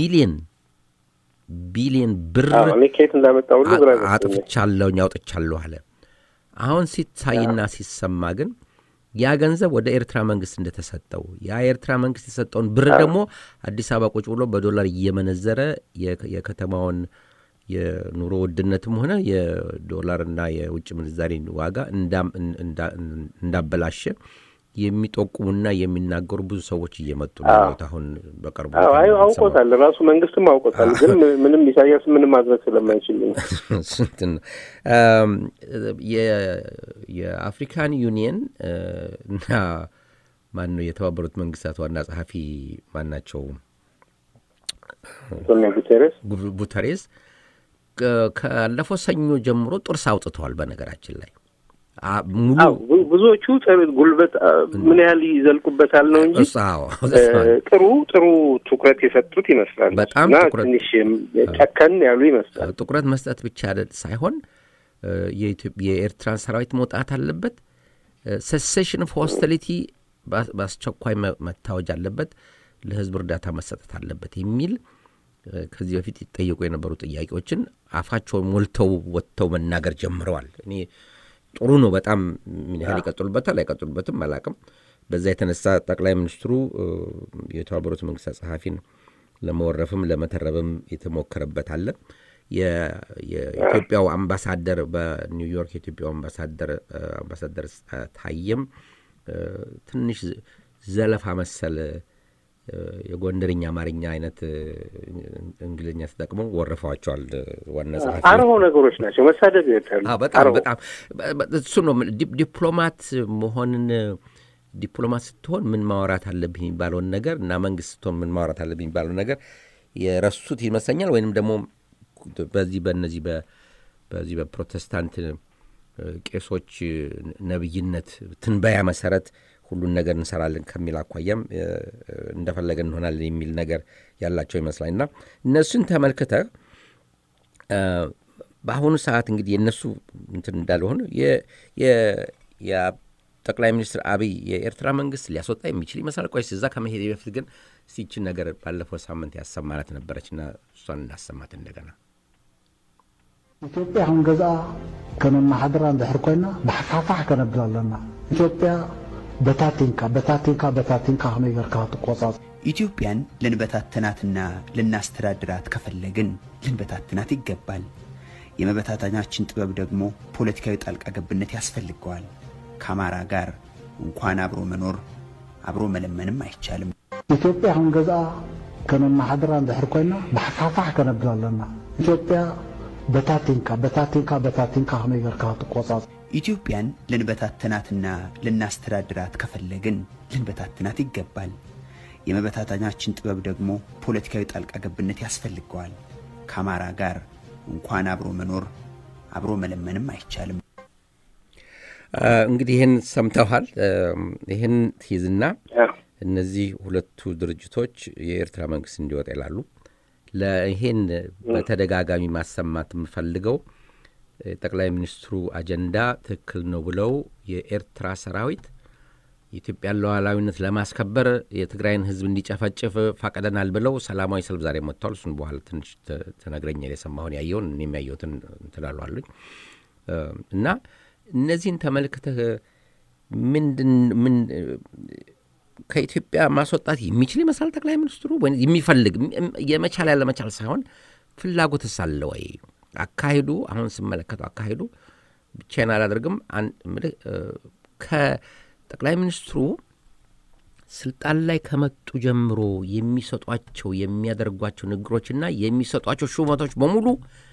ቢሊዮን ብር ከየት እንዳመጣው ሁሉ ግራ አውጥቻለሁ አለ። አሁን ሲታይና ሲሰማ ግን ያ ገንዘብ ወደ ኤርትራ መንግስት እንደተሰጠው ያ ኤርትራ መንግስት የሰጠውን ብር ደግሞ አዲስ አበባ ቁጭ ብሎ በዶላር እየመነዘረ የከተማውን የኑሮ ውድነትም ሆነ የዶላርና የውጭ ምንዛሪ ዋጋ እንዳበላሸ የሚጠቁሙና የሚናገሩ ብዙ ሰዎች እየመጡ ነው። አሁን በቅርቡ አውቆታል፣ ራሱ መንግስትም አውቆታል። ግን ምንም ኢሳያስ ምንም ማድረግ ስለማይችል የአፍሪካን ዩኒየን እና ማነው የተባበሩት መንግስታት ዋና ጸሐፊ ማናቸው ጉተሬስ ካለፈው ሰኞ ጀምሮ ጥርስ አውጥተዋል። በነገራችን ላይ ብዙዎቹ ጉልበት ምን ያህል ይዘልቁበታል ነው እንጂ ጥሩ ትኩረት የሰጡት ይመስላል። በጣም ትንሽ ጨከን ያሉ ይመስላል። ትኩረት መስጠት ብቻ ሳይሆን የኤርትራን ሰራዊት መውጣት አለበት፣ ሴሴሽን ኦፍ ሆስቲሊቲ በአስቸኳይ መታወጅ አለበት፣ ለህዝብ እርዳታ መሰጠት አለበት የሚል ከዚህ በፊት ይጠየቁ የነበሩ ጥያቄዎችን አፋቸውን ሞልተው ወጥተው መናገር ጀምረዋል። እኔ ጥሩ ነው በጣም። ምን ያህል ይቀጥሉበታል አይቀጥሉበትም አላውቅም። በዛ የተነሳ ጠቅላይ ሚኒስትሩ የተባበሩት መንግስታት ጸሐፊን ለመወረፍም ለመተረብም የተሞከረበት አለ። የኢትዮጵያው አምባሳደር በኒውዮርክ የኢትዮጵያው አምባሳደር ታየም ትንሽ ዘለፋ መሰል የጎንደርኛ አማርኛ አይነት እንግሊዝኛ ተጠቅመው ወረፋቸዋል። ዋና ጸሐፊ አረው ነገሮች ናቸው መሳደብ ይወጣሉ። በጣም እሱ ነው ዲፕሎማት መሆንን። ዲፕሎማት ስትሆን ምን ማውራት አለብህ የሚባለውን ነገር እና መንግስት ስትሆን ምን ማውራት አለብህ የሚባለውን ነገር የረሱት ይመስለኛል። ወይንም ደግሞ በዚህ በፕሮቴስታንት ቄሶች ነብይነት ትንበያ መሰረት ሁሉን ነገር እንሰራለን ከሚል አኳያም እንደፈለገን እንሆናለን የሚል ነገር ያላቸው ይመስላልና እነሱን ተመልክተ በአሁኑ ሰዓት እንግዲህ የነሱ እንትን እንዳልሆነ የጠቅላይ ሚኒስትር አብይ የኤርትራ መንግስት ሊያስወጣ የሚችል ይመስላል። ቆይስ እዛ ከመሄድ በፊት ግን ሲችን ነገር ባለፈው ሳምንት ያሰማናት ነበረችና እሷን እናሰማት እንደገና። ኢትዮጵያ አሁን ገዛ ከመማሐደራ እንድሕር ኮይና በሐፋፋሕ ከነብላለና ኢትዮጵያ በታቲንካ ከመይ ገርካ ትቆጻጽ ኢትዮጵያን ልንበታተናትና ልናስተዳድራት ከፈለግን ልንበታተናት ይገባል። የመበታተናችን ጥበብ ደግሞ ፖለቲካዊ ጣልቃ ገብነት ያስፈልገዋል። ከአማራ ጋር እንኳን አብሮ መኖር አብሮ መለመንም አይቻልም። ኢትዮጵያ አሁን ገዛ ከመማሐደራ እንድሕር ኮይና በሐፋፋሕ ከነብላለና ኢትዮጵያ በታቲንካ ከመይ ገርካ ትቆጻጽ ኢትዮጵያን ልንበታተናትና ልናስተዳድራት ከፈለግን ልንበታተናት ይገባል። የመበታተናችን ጥበብ ደግሞ ፖለቲካዊ ጣልቃ ገብነት ያስፈልገዋል። ከአማራ ጋር እንኳን አብሮ መኖር አብሮ መለመንም አይቻልም። እንግዲህ ይህን ሰምተዋል። ይህን ትይዝና እነዚህ ሁለቱ ድርጅቶች የኤርትራ መንግስት እንዲወጣ ይላሉ። ለይሄን በተደጋጋሚ ማሰማት የምፈልገው ጠቅላይ ሚኒስትሩ አጀንዳ ትክክል ነው ብለው የኤርትራ ሰራዊት ኢትዮጵያን ሉዓላዊነት ለማስከበር የትግራይን ህዝብ እንዲጨፈጭፍ ፈቀደናል ብለው ሰላማዊ ሰልፍ ዛሬ መጥተዋል። እሱን በኋላ ትንሽ ተነግረኛል። የሰማሁን ያየውን እኔም ያየሁትን እንትላሏሉኝ እና እነዚህን ተመልክተህ ምን ከኢትዮጵያ ማስወጣት የሚችል ይመስላል ጠቅላይ ሚኒስትሩ ወይ የሚፈልግ የመቻል ያለመቻል ሳይሆን ፍላጎትስ አለ ወይ? አካሄዱ አሁን ስመለከተው አካሄዱ ብቻዬን አላደርግም ከጠቅላይ ሚኒስትሩ ስልጣን ላይ ከመጡ ጀምሮ የሚሰጧቸው የሚያደርጓቸው ንግሮችና የሚሰጧቸው ሹመቶች በሙሉ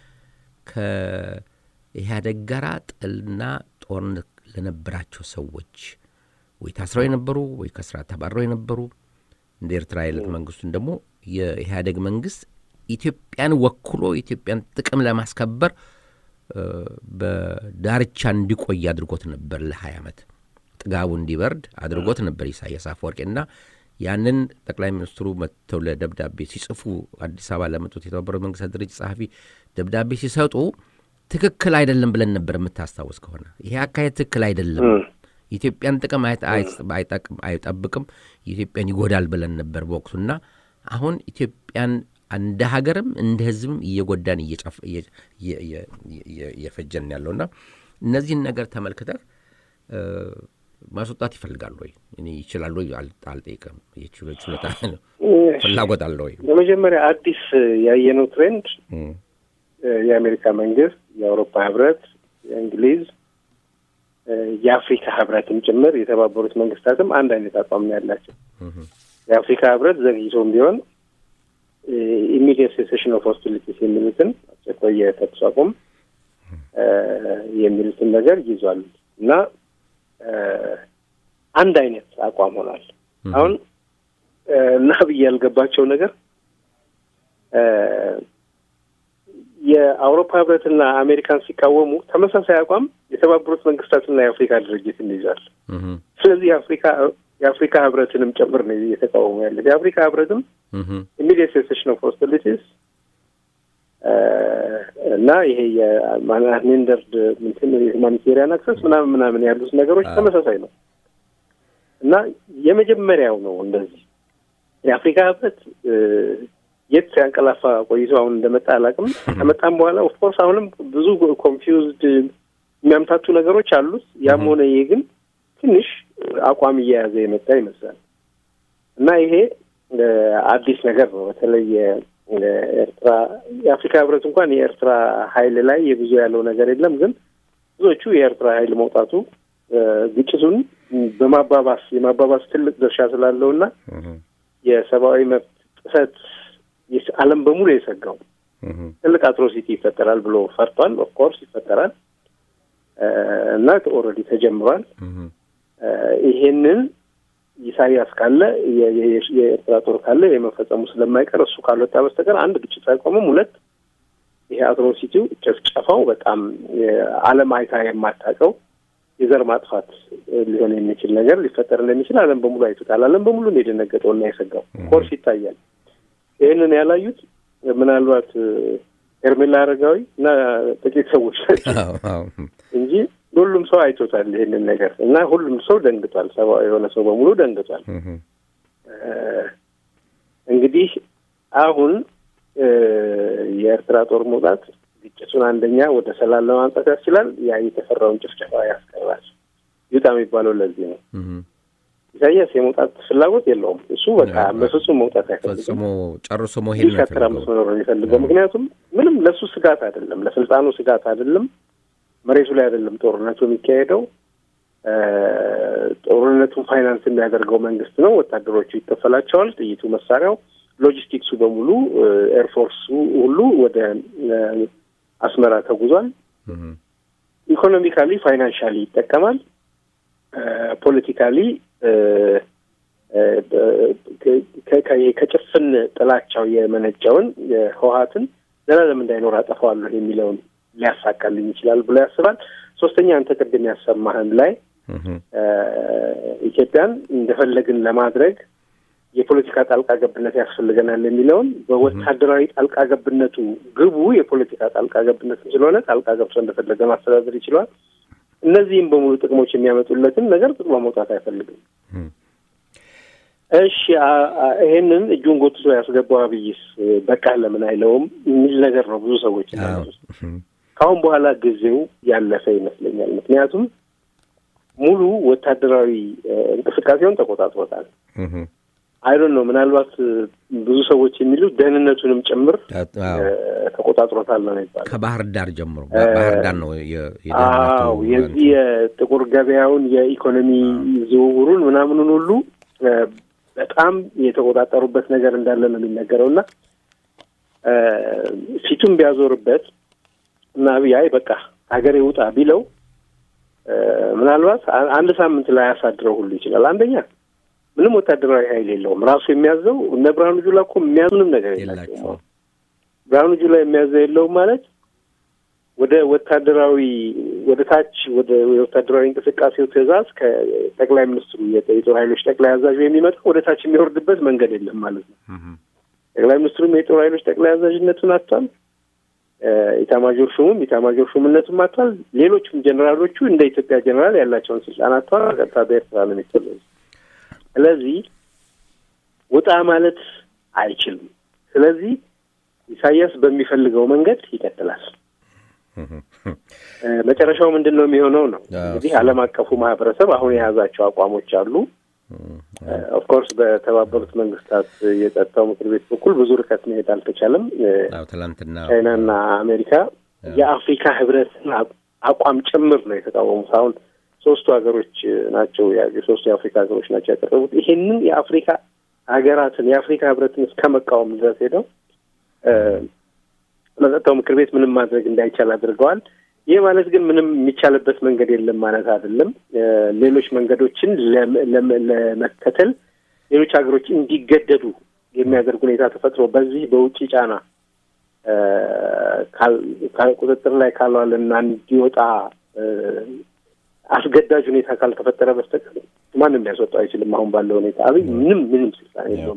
ከኢህአዴግ ጋር ጥልና ጦርነት ለነበራቸው ሰዎች ወይ ታስረው የነበሩ ወይ ከስራ ተባረው የነበሩ እንደ ኤርትራ አይነት መንግስቱን ደግሞ የኢህአዴግ መንግስት ኢትዮጵያን ወክሎ ኢትዮጵያን ጥቅም ለማስከበር በዳርቻ እንዲቆይ አድርጎት ነበር ለ20 ዓመት ጥጋቡ እንዲበርድ አድርጎት ነበር ኢሳያስ አፈወርቂና ያንን ጠቅላይ ሚኒስትሩ መተው ለደብዳቤ ሲጽፉ አዲስ አበባ ለመጡት የተባበሩት መንግስታት ድርጅት ጸሐፊ ደብዳቤ ሲሰጡ ትክክል አይደለም ብለን ነበር የምታስታውስ ከሆነ ይሄ አካሄድ ትክክል አይደለም ኢትዮጵያን ጥቅም አይጠብቅም ኢትዮጵያን ይጎዳል ብለን ነበር በወቅቱና አሁን ኢትዮጵያን እንደ ሀገርም እንደ ህዝብም እየጎዳን እየፈጀን ያለውና እነዚህን ነገር ተመልክተህ ማስወጣት ይፈልጋሉ ወይ እኔ ይችላል ወይ አልጠይቅም ይችላል ፍላጎት አለ ወይ? በመጀመሪያ አዲስ ያየነው ትሬንድ የአሜሪካ መንግስት የአውሮፓ ህብረት የእንግሊዝ የአፍሪካ ህብረትም ጭምር የተባበሩት መንግስታትም አንድ አይነት አቋም ነው ያላቸው። የአፍሪካ ህብረት ዘግይቶም ቢሆን ኢሚዲየት ሴሴሽን ኦፍ ሆስቲሊቲስ የሚሉትን አስቸኳይ የተኩስ አቁም የሚሉትን ነገር ይዟል እና አንድ አይነት አቋም ሆኗል። አሁን እና ያልገባቸው ነገር የአውሮፓ ህብረትና አሜሪካን ሲቃወሙ ተመሳሳይ አቋም የተባበሩት መንግስታትና የአፍሪካ ድርጅትን ይዟል። ስለዚህ የአፍሪካ ህብረትንም ጭምር ነው የተቃወሙ ያለው። የአፍሪካ ህብረትም ኢሚዲየት ሴሴሽን ኦፍ ሆስቲሊቲስ እና ይሄ የማንደርድ ሁማኒቴሪያን አክሰስ ምናምን ያሉት ነገሮች ተመሳሳይ ነው እና የመጀመሪያው ነው እንደዚህ የአፍሪካ ህብረት የት ሲያንቀላፋ ቆይቶ አሁን እንደመጣ አላውቅም። ከመጣም በኋላ ኦፍ ኮርስ አሁንም ብዙ ኮንፊውዝድ የሚያምታቱ ነገሮች አሉት። ያም ሆነ ይሄ ግን ትንሽ አቋም እየያዘ የመጣ ይመስላል እና ይሄ አዲስ ነገር ነው። በተለይ ኤርትራ የአፍሪካ ህብረት እንኳን የኤርትራ ኃይል ላይ የብዙ ያለው ነገር የለም። ግን ብዙዎቹ የኤርትራ ኃይል መውጣቱ ግጭቱን የማባባስ ትልቅ ድርሻ ስላለውና የሰብአዊ መብት ጥሰት ዓለም በሙሉ የሰጋው ትልቅ አትሮሲቲ ይፈጠራል ብሎ ፈርቷል። ኦፍ ኮርስ ይፈጠራል እና ኦልሬዲ ተጀምሯል። ይሄንን ኢሳያስ ካለ የኤርትራ ጦር ካለ የመፈጸሙ ስለማይቀር እሱ ካልወጣ በስተቀር አንድ ግጭት አይቆምም። ሁለት ይሄ አትሮሲቲው ጨፍጨፋው በጣም ዓለም አይታ የማታውቀው የዘር ማጥፋት ሊሆን የሚችል ነገር ሊፈጠር እንደሚችል ዓለም በሙሉ አይቶታል። ዓለም በሙሉ እንደደነገጠውና የሰጋው ኮርስ ይታያል። ይሄንን ያላዩት ምናልባት ኤርሜላ አረጋዊ እና ጥቂት ሰዎች እንጂ ሁሉም ሰው አይቶታል ይሄንን ነገር እና ሁሉም ሰው ደንግጧል። ሰብአዊ የሆነ ሰው በሙሉ ደንግጧል። እንግዲህ አሁን የኤርትራ ጦር መውጣት ግጭቱን አንደኛ ወደ ሰላም ለማምጣት ያስችላል። ያ የተፈራውን ጭፍጨፋ ያስቀራል። ይውጣ የሚባለው ለዚህ ነው። ኢሳያስ የመውጣት ፍላጎት የለውም። እሱ በቃ በፍጹም መውጣት አይፈልግም። ፈጽሞ ጨርሶ መሄድ ነው የሚፈልገው። ምክንያቱም ምንም ለሱ ስጋት አይደለም፣ ለስልጣኑ ስጋት አይደለም። መሬቱ ላይ አይደለም ጦርነቱ የሚካሄደው። ጦርነቱን ፋይናንስ የሚያደርገው መንግስት ነው። ወታደሮቹ ይከፈላቸዋል። ጥይቱ፣ መሳሪያው፣ ሎጂስቲክሱ በሙሉ ኤርፎርሱ ሁሉ ወደ አስመራ ተጉዟል። ኢኮኖሚካሊ ፋይናንሻሊ ይጠቀማል። ፖለቲካሊ ከጭፍን ጥላቻው የመነጨውን ህወሓትን ዘላለም እንዳይኖር አጠፋዋለሁ የሚለውን ሊያሳካልኝ ይችላል ብሎ ያስባል። ሶስተኛ አንተ ቅድም ያሰማህን ላይ ኢትዮጵያን እንደፈለግን ለማድረግ የፖለቲካ ጣልቃ ገብነት ያስፈልገናል የሚለውን በወታደራዊ ጣልቃ ገብነቱ ግቡ የፖለቲካ ጣልቃ ገብነት ስለሆነ ጣልቃ ገብቶ እንደፈለገ ማስተዳደር ይችላል። እነዚህም በሙሉ ጥቅሞች የሚያመጡለትን ነገር ጥቅሞ መውጣት አይፈልግም። እሺ ይሄንን እጁን ጎትቶ ያስገባው አብይስ በቃ ለምን አይለውም የሚል ነገር ነው ብዙ ሰዎች ያሉት። ካሁን በኋላ ጊዜው ያለፈ ይመስለኛል። ምክንያቱም ሙሉ ወታደራዊ እንቅስቃሴውን ተቆጣጥሮታል። አይ ዶንት ኖ ምናልባት ብዙ ሰዎች የሚሉት ደህንነቱንም ጭምር ተቆጣጥሮታል ነው የሚባለው። ከባህር ዳር ጀምሮ ባህር ዳር ነው የደህንነቱ የዚህ የጥቁር ገበያውን የኢኮኖሚ ዝውውሩን ምናምኑን ሁሉ በጣም የተቆጣጠሩበት ነገር እንዳለ ነው የሚነገረውና ፊቱን ቢያዞርበት እና አብይ በቃ ሀገር ይውጣ ቢለው ምናልባት አንድ ሳምንት ላይ ያሳድረው ሁሉ ይችላል። አንደኛ ምንም ወታደራዊ ኃይል የለውም። ራሱ የሚያዘው እነ ብርሃኑ ጁላ እኮ የሚያዙንም ነገር የላቸውም። ብርሃኑ ጁላ የሚያዘው የለውም ማለት ወደ ወታደራዊ ወደ ታች ወደ ወታደራዊ እንቅስቃሴው ትዕዛዝ ከጠቅላይ ሚኒስትሩ የጦር ኃይሎች ጠቅላይ አዛዥ የሚመጣው ወደ ታች የሚወርድበት መንገድ የለም ማለት ነው። ጠቅላይ ሚኒስትሩም የጦር ኃይሎች ጠቅላይ አዛዥነቱን አጥቷል። ኢታማጆር ሹምነቱን አጥቷል። ሌሎችም ጀነራሎቹ እንደ ኢትዮጵያ ጀነራል ያላቸውን ስልጣን አጥቷል። ቀጥታ በኤርትራ ነው የሚተላለፉት። ስለዚህ ውጣ ማለት አይችልም። ስለዚህ ኢሳያስ በሚፈልገው መንገድ ይቀጥላል። መጨረሻው ምንድነው የሚሆነው ነው እንግዲህ ዓለም አቀፉ ማህበረሰብ አሁን የያዛቸው አቋሞች አሉ። ኦፍ ኮርስ በተባበሩት መንግስታት የጸጥታው ምክር ቤት በኩል ብዙ ርቀት መሄድ አልተቻለም። ቻይናና አሜሪካ የአፍሪካ ህብረት አቋም ጭምር ነው የተቃወሙት። አሁን ሶስቱ ሀገሮች ናቸው የሶስቱ የአፍሪካ ሀገሮች ናቸው ያቀረቡት ይሄንን የአፍሪካ ሀገራትን የአፍሪካ ህብረትን እስከመቃወም ድረስ ሄደው ለጸጥታው ምክር ቤት ምንም ማድረግ እንዳይቻል አድርገዋል። ይህ ማለት ግን ምንም የሚቻልበት መንገድ የለም ማለት አይደለም። ሌሎች መንገዶችን ለመከተል ሌሎች ሀገሮች እንዲገደዱ የሚያደርግ ሁኔታ ተፈጥሮ በዚህ በውጪ ጫና ቁጥጥር ላይ ካልዋለና እንዲወጣ አስገዳጅ ሁኔታ ካልተፈጠረ በስተቀር ማንም ሊያስወጣው አይችልም። አሁን ባለው ሁኔታ አብይ ምንም ስልጣን የለውም።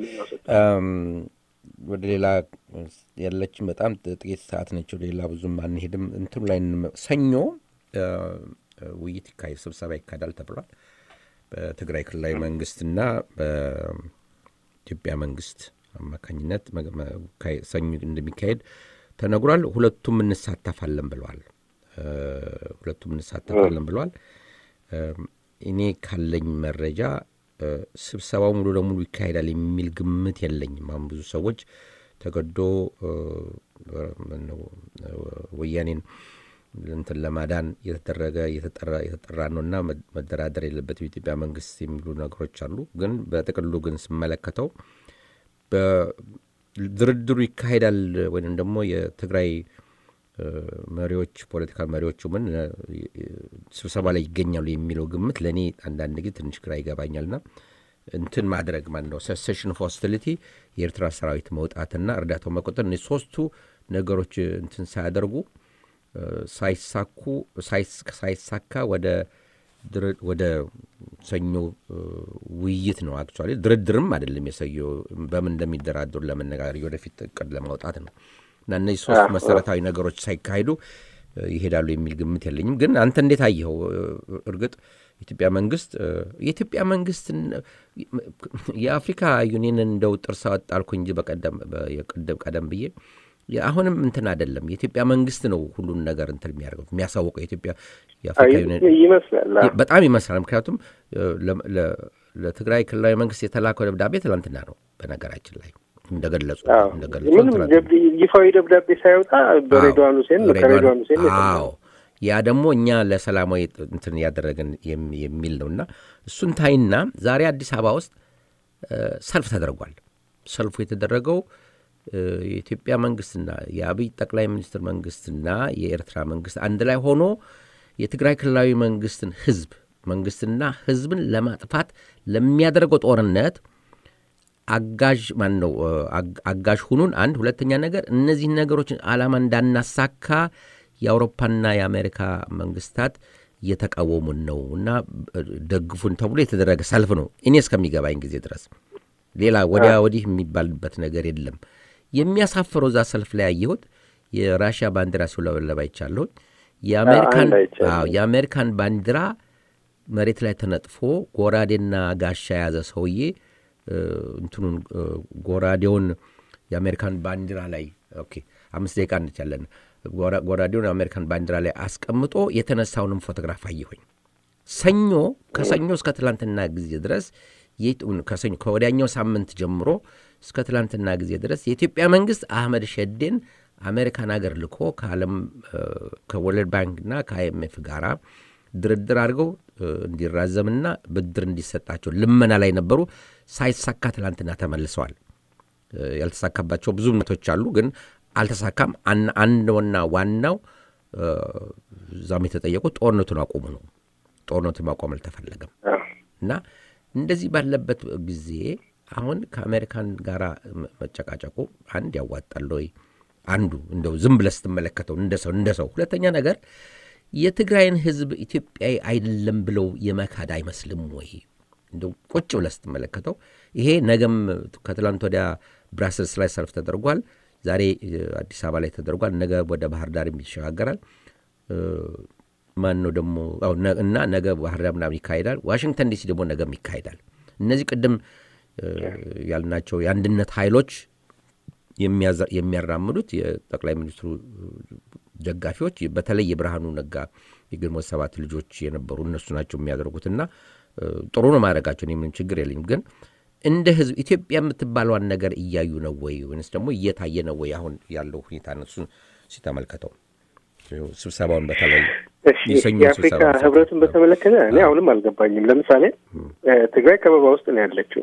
ወደ ሌላ ያለችን በጣም ጥቂት ሰዓት ነች። ወደ ሌላ ብዙም አንሄድም። እንትኑ ላይ ሰኞ ውይይት ስብሰባ ይካሄዳል ተብሏል። በትግራይ ክልላዊ መንግስትና በኢትዮጵያ መንግስት አማካኝነት ሰኞ እንደሚካሄድ ተነግሯል። ሁለቱም እንሳተፋለን ብለዋል። እኔ ካለኝ መረጃ ስብሰባው ሙሉ ለሙሉ ይካሄዳል የሚል ግምት የለኝም። አሁን ብዙ ሰዎች ተገዶ ወያኔን እንትን ለማዳን የተጠራ ነውና መደራደር የለበት የኢትዮጵያ መንግስት የሚሉ ነገሮች አሉ። ግን በጥቅሉ ግን ስመለከተው በድርድሩ ይካሄዳል ወይም ደግሞ የትግራይ መሪዎች ፖለቲካ መሪዎቹ ምን ስብሰባ ላይ ይገኛሉ የሚለው ግምት ለኔ አንዳንድ ጊዜ ትንሽ ግራ ይገባኛልና እንትን ማድረግ ማለት ነው ሴሴሽን ኦፍ ሆስቲሊቲ የኤርትራ ሰራዊት መውጣትና እርዳታው መቆጠር እነዚህ ሶስቱ ነገሮች እንትን ሳያደርጉ ሳይሳካ ወደ ሰኞ ውይይት ነው አክቹአሊ ድርድርም አይደለም የሰየው በምን እንደሚደራደሩ ለመነጋገር ወደፊት እቅድ ለማውጣት ነው። እና እነዚህ ሶስት መሰረታዊ ነገሮች ሳይካሄዱ ይሄዳሉ የሚል ግምት የለኝም። ግን አንተ እንዴት አየኸው? እርግጥ የኢትዮጵያ መንግስት የአፍሪካ ዩኒየንን እንደው ጥርስ አወጣልኩ እንጂ ቀደም ብዬ አሁንም እንትን አይደለም። የኢትዮጵያ መንግስት ነው ሁሉን ነገር እንትን የሚያደርገው የሚያሳውቀው የአፍሪካ ዩኒየን ይመስላል በጣም ይመስላል። ምክንያቱም ለትግራይ ክልላዊ መንግስት የተላከው ደብዳቤ ትላንትና ነው በነገራችን ላይ እንደገለጹ ይፋዊ ደብዳቤ ሳይወጣ በሬድዋን ሁሴን ያ ደግሞ እኛ ለሰላማዊ እንትን ያደረገን የሚል ነውና እሱን ታይና ዛሬ አዲስ አበባ ውስጥ ሰልፍ ተደርጓል። ሰልፉ የተደረገው የኢትዮጵያ መንግስትና የአብይ ጠቅላይ ሚኒስትር መንግስትና የኤርትራ መንግስት አንድ ላይ ሆኖ የትግራይ ክልላዊ መንግስትና ህዝብን ለማጥፋት ለሚያደርገው ጦርነት አጋዥ ሁኑን። አንድ ሁለተኛ ነገር እነዚህ ነገሮች ዓላማ እንዳናሳካ የአውሮፓና የአሜሪካ መንግስታት እየተቃወሙን ነውና ደግፉን ተብሎ የተደረገ ሰልፍ ነው። እኔ እስከሚገባኝ ጊዜ ድረስ ሌላ ወዲህ የሚባልበት ነገር የለም። የሚያሳፍረው እዛ ሰልፍ ላይ ያየሁት የራሽያ ባንዲራ ሲውለበለብ አይቻለሁ። የአሜሪካን ባንዲራ መሬት ላይ ተነጥፎ ጎራዴና ጋሻ የያዘ ሰውዬ እንትኑን ጎራዴውን የአሜሪካን ባንዲራ ላይ 5 ደቂቃ እንቻለን ጎራዴውን የአሜሪካን ባንዲራ ላይ አስቀምጦ የተነሳውንም ፎቶግራፍ አየሁኝ። ከሰኞ እስከ ትላንትና ጊዜ ድረስ ከወዲያኛው ሳምንት ጀምሮ እስከ ትላንትና ጊዜ ድረስ የኢትዮጵያ መንግስት አህመድ ሸዴን አሜሪካን ሀገር ልኮ ከወርልድ ባንክና ከአይኤምኤፍ ጋራ ድርድር አድርገው እንዲራዘምና ብድር እንዲሰጣቸው ልመና ላይ ነበሩ። ሳይሳካ ትላንትና ተመልሰዋል። ያልተሳካባቸው ብዙ ምክንያቶች አሉ፣ ግን አልተሳካም። አንዱና ዋናው ዛም የተጠየቁት ጦርነቱን አቆሙ ነው። ጦርነቱን ማቆም አልተፈለገም እና እንደዚህ ባለበት ጊዜ አሁን ከአሜሪካን ጋር መጨቃጨቁ አንድ ያዋጣል ወይ? አንዱ እንደው ዝም ብለህ ስትመለከተው እንደሰው ሁለተኛ ነገር የትግራይን ህዝብ ኢትዮጵያዊ አይደለም ብለው የመካድ አይመስልም ወይ? እንደው ቁጭ ብለህ ስትመለከተው ይሄ ነገም ከትላንት ወዲያ ብራስልስ ላይ ሰልፍ ተደርጓል። ዛሬ አዲስ አበባ ላይ ተደርጓል። ነገ ወደ ባህር ዳር ይሻገራል። ማን ነው ደግሞ እና ነገ ባህር ዳር ምናምን ይካሄዳል። ዋሽንግተን ዲሲ ደግሞ ነገም ይካሄዳል። እነዚህ ቅድም ያልናቸው የአንድነት ኃይሎች የሚያራምዱት የጠቅላይ ሚኒስትሩ ደጋፊዎች በተለይ የብርሃኑ ነጋ የግንቦት ሰባት ልጆች የነበሩ እነሱ ናቸው የሚያደርጉትና ጥሩ ነው ማድረጋቸው። ምንም ችግር የለኝም። ግን እንደ ህዝብ ኢትዮጵያ የምትባለዋን ነገር እያዩ ነው ወይ ወይስ ደግሞ እየታየ ነው ወይ? አሁን ያለው ሁኔታ እነሱን ሲተመልከተው ስብሰባውን በተለይ የአፍሪካ ህብረትን በተመለከተ እኔ አሁንም አልገባኝም። ለምሳሌ ትግራይ ከበባ ውስጥ ነው ያለችው።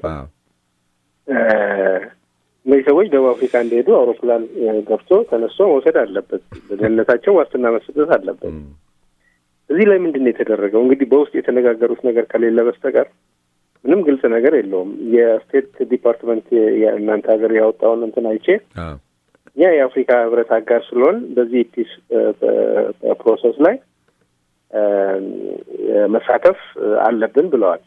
እነዚህ ሰዎች ደቡብ አፍሪካ እንደሄዱ አውሮፕላን ገብቶ ተነስቶ መውሰድ አለበት። ለደህንነታቸው ዋስትና መስጠት አለበት። እዚህ ላይ ምንድን ነው የተደረገው? እንግዲህ በውስጥ የተነጋገሩት ነገር ከሌለ በስተቀር ምንም ግልጽ ነገር የለውም። የስቴት ዲፓርትመንት የእናንተ ሀገር ያወጣውን እንትን አይቼ እኛ የአፍሪካ ህብረት አጋር ስለሆን በዚህ ፒስ ፕሮሰስ ላይ መሳተፍ አለብን ብለዋል።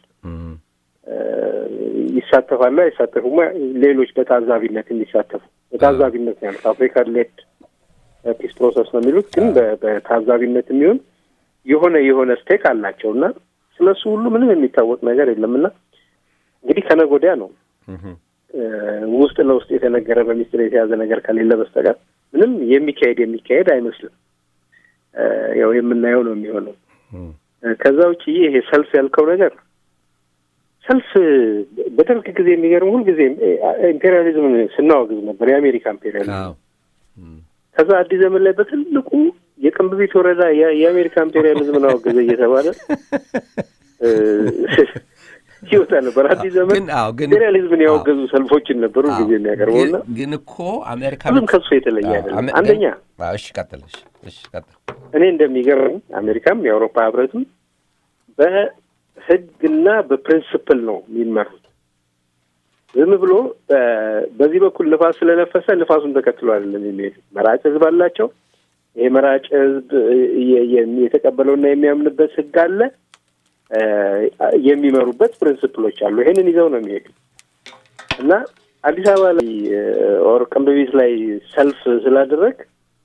ይሳተፋሉ አይሳተፉም? ሌሎች በታዛቢነት የሚሳተፉ በታዛቢነት ነው አፍሪካ ሌድ ፒስ ፕሮሰስ ነው የሚሉት፣ ግን በታዛቢነት የሚሆን የሆነ ስቴክ አላቸውና ስለሱ ሁሉ ምንም የሚታወቅ ነገር የለምና እንግዲህ ከነገ ወዲያ ነው ውስጥ ለውስጥ የተነገረ በሚስጥር የተያዘ ነገር ከሌለ በስተቀር ምንም የሚካሄድ አይመስልም። ያው የምናየው ነው የሚሆነው። ከዛ ውጪ ይሄ ሰልፍ ያልከው ነገር ሰልፍ በደርግ ጊዜ የሚገርም ሁሉ ጊዜ ኢምፔሪያሊዝምን ስናወግዝ ነበር፣ የአሜሪካ ኢምፔሪያሊዝም። ከዛ አዲስ ዘመን ላይ በትልቁ የቅንብቢት ወረዳ የአሜሪካ ኢምፔሪያሊዝምን አወገዘ እየተባለ ይወጣ ነበር። አዲስ ዘመን ኢምፔሪያሊዝምን ያወገዙ ሰልፎችን ነበሩ ጊዜ የሚያቀርበውና ግን እኮ አሜሪካ ምንም ከሱ የተለየ አይደለም። አንደኛ እሺ ቀጥል። እኔ እንደሚገርም አሜሪካም የአውሮፓ ህብረትም በህግና በፕሪንሲፕል ነው የሚመሩት። ዝም ብሎ በዚህ በኩል ንፋስ ስለነፈሰ ንፋሱን ተከትሎ አይደለም የሚሄዱት። መራጭ ህዝብ አላቸው። ይሄ መራጭ ህዝብ የተቀበለውና የሚያምንበት ህግ አለ፣ የሚመሩበት ፕሪንሲፕሎች አሉ። ይሄንን ይዘው ነው የሚሄዱት እና አዲስ አበባ ላይ ቀንበቤት ላይ ሰልፍ ስላደረግ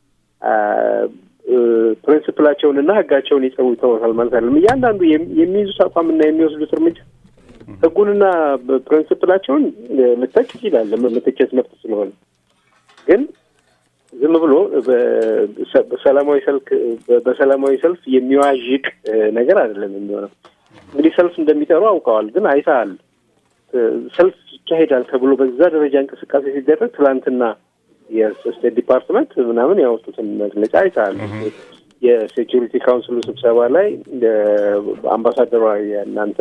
ፕሪንሲፕላቸውንና ህጋቸውን ይተውታል ማለት አይደለም። እያንዳንዱ የሚይዙት አቋምና የሚወስዱት እርምጃ ህጉንና ፕሪንሲፕላቸውን ልተች ይችላል፣ ለመተቸት መብት ስለሆነ። ግን ዝም ብሎ በሰላማዊ ሰልፍ የሚዋዥቅ ነገር አይደለም የሚሆነው። እንግዲህ ሰልፍ እንደሚጠሩ አውቀዋል፣ ግን አይተሃል። ሰልፍ ይካሄዳል ተብሎ በዛ ደረጃ እንቅስቃሴ ሲደረግ ትላንትና የስቴት ዲፓርትመንት ምናምን ያወጡትን መግለጫ አይተሃል። የሴኪሪቲ ካውንስሉ ስብሰባ ላይ አምባሳደሯ የእናንተ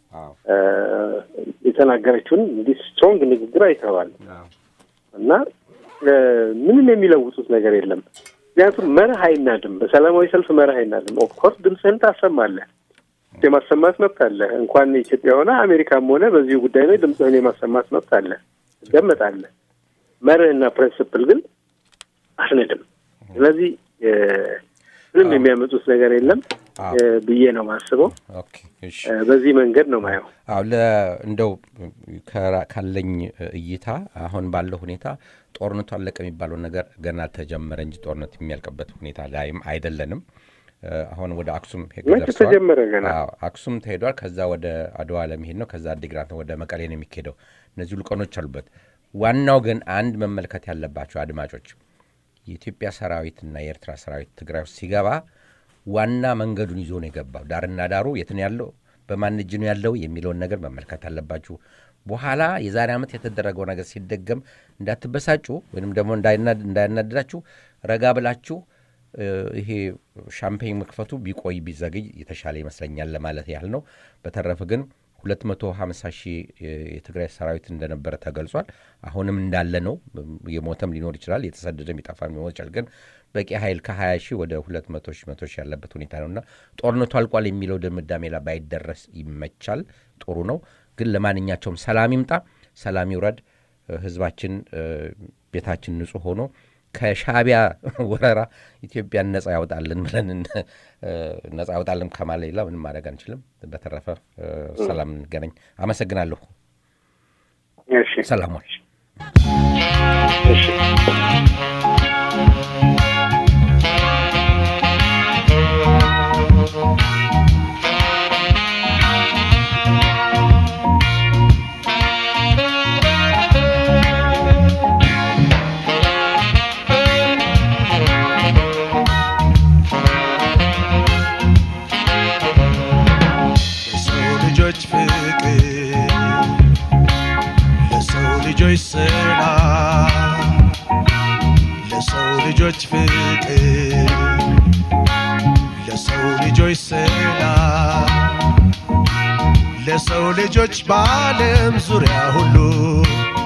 የተናገረችውን እንዲህ ስትሮንግ ንግግር አይተዋል እና ምንም የሚለውጡት ነገር የለም። ምክንያቱም መርህ አይናድም። በሰላማዊ ሰልፍ መርህ አይናድም። ኦፍኮርስ ድምፅህን ታሰማለህ፣ የማሰማት መብት አለ። እንኳን ኢትዮጵያ ሆነ አሜሪካም ሆነ በዚሁ ጉዳይ ላይ ድምፅህን የማሰማት መብት አለ፣ ትገመጣለህ። መርህና ፕሪንሲፕል ግን አስነድም። ስለዚህ ምንም የሚያመጡት ነገር የለም ብዬ ነው ማስበው። በዚህ መንገድ ነው ማየው። እንደው ካለኝ እይታ አሁን ባለው ሁኔታ ጦርነቱ አለቀ የሚባለው ነገር ገና ተጀመረ እንጂ ጦርነቱ የሚያልቅበት ሁኔታ ላይም አይደለንም። አሁን ወደ አክሱም ተጀመረ ገና አክሱም ተሄዷል ከዛ ወደ አድዋ ለመሄድ ነው ከዛ አዲግራት ወደ መቀሌ ነው የሚሄደው እነዚህ ልቆኖች አሉበት ዋናው ግን አንድ መመልከት ያለባቸው አድማጮች የኢትዮጵያ ሰራዊትና የኤርትራ ሰራዊት ትግራይ ውስጥ ሲገባ ዋና መንገዱን ይዞ ነው የገባው ዳርና ዳሩ የት ነው ያለው በማን እጅ ነው ያለው የሚለውን ነገር መመልከት አለባችሁ በኋላ የዛሬ ዓመት የተደረገው ነገር ሲደገም እንዳትበሳጩ ወይንም ደግሞ እንዳይናደዳችሁ ረጋ ብላችሁ ይሄ ሻምፔን መክፈቱ ቢቆይ ቢዘግይ የተሻለ ይመስለኛል ለማለት ያህል ነው በተረፈ ግን 250,000 የትግራይ ሰራዊት እንደነበረ ተገልጿል አሁንም እንዳለ ነው የሞተም ሊኖር ይችላል የተሰደደም ይጣፋም ሊኖር ይችላል ግን በቂ ኃይል ከ20,000 ወደ 200,000 ያለበት ሁኔታ ነውና ጦርነቱ አልቋል የሚለው ድምዳሜ ላይ ባይደረስ ይመቻል ጥሩ ነው ግን ለማንኛቸውም ሰላም ይምጣ ሰላም ይውረድ ህዝባችን ቤታችን ንጹህ ሆኖ ከሻቢያ ወረራ ኢትዮጵያን ነፃ ያወጣልን ብለን ነፃ ያወጣልን ከማለት ሌላ ምንም ማድረግ አንችልም በተረፈ ሰላም እንገናኝ አመሰግናለሁ እሺ ሰላም ወይ እሺ ለሰው ልጆች ፍቅር ለሰው ልጆች ሰላም ለሰው ልጆች በዓለም ዙሪያ ሁሉ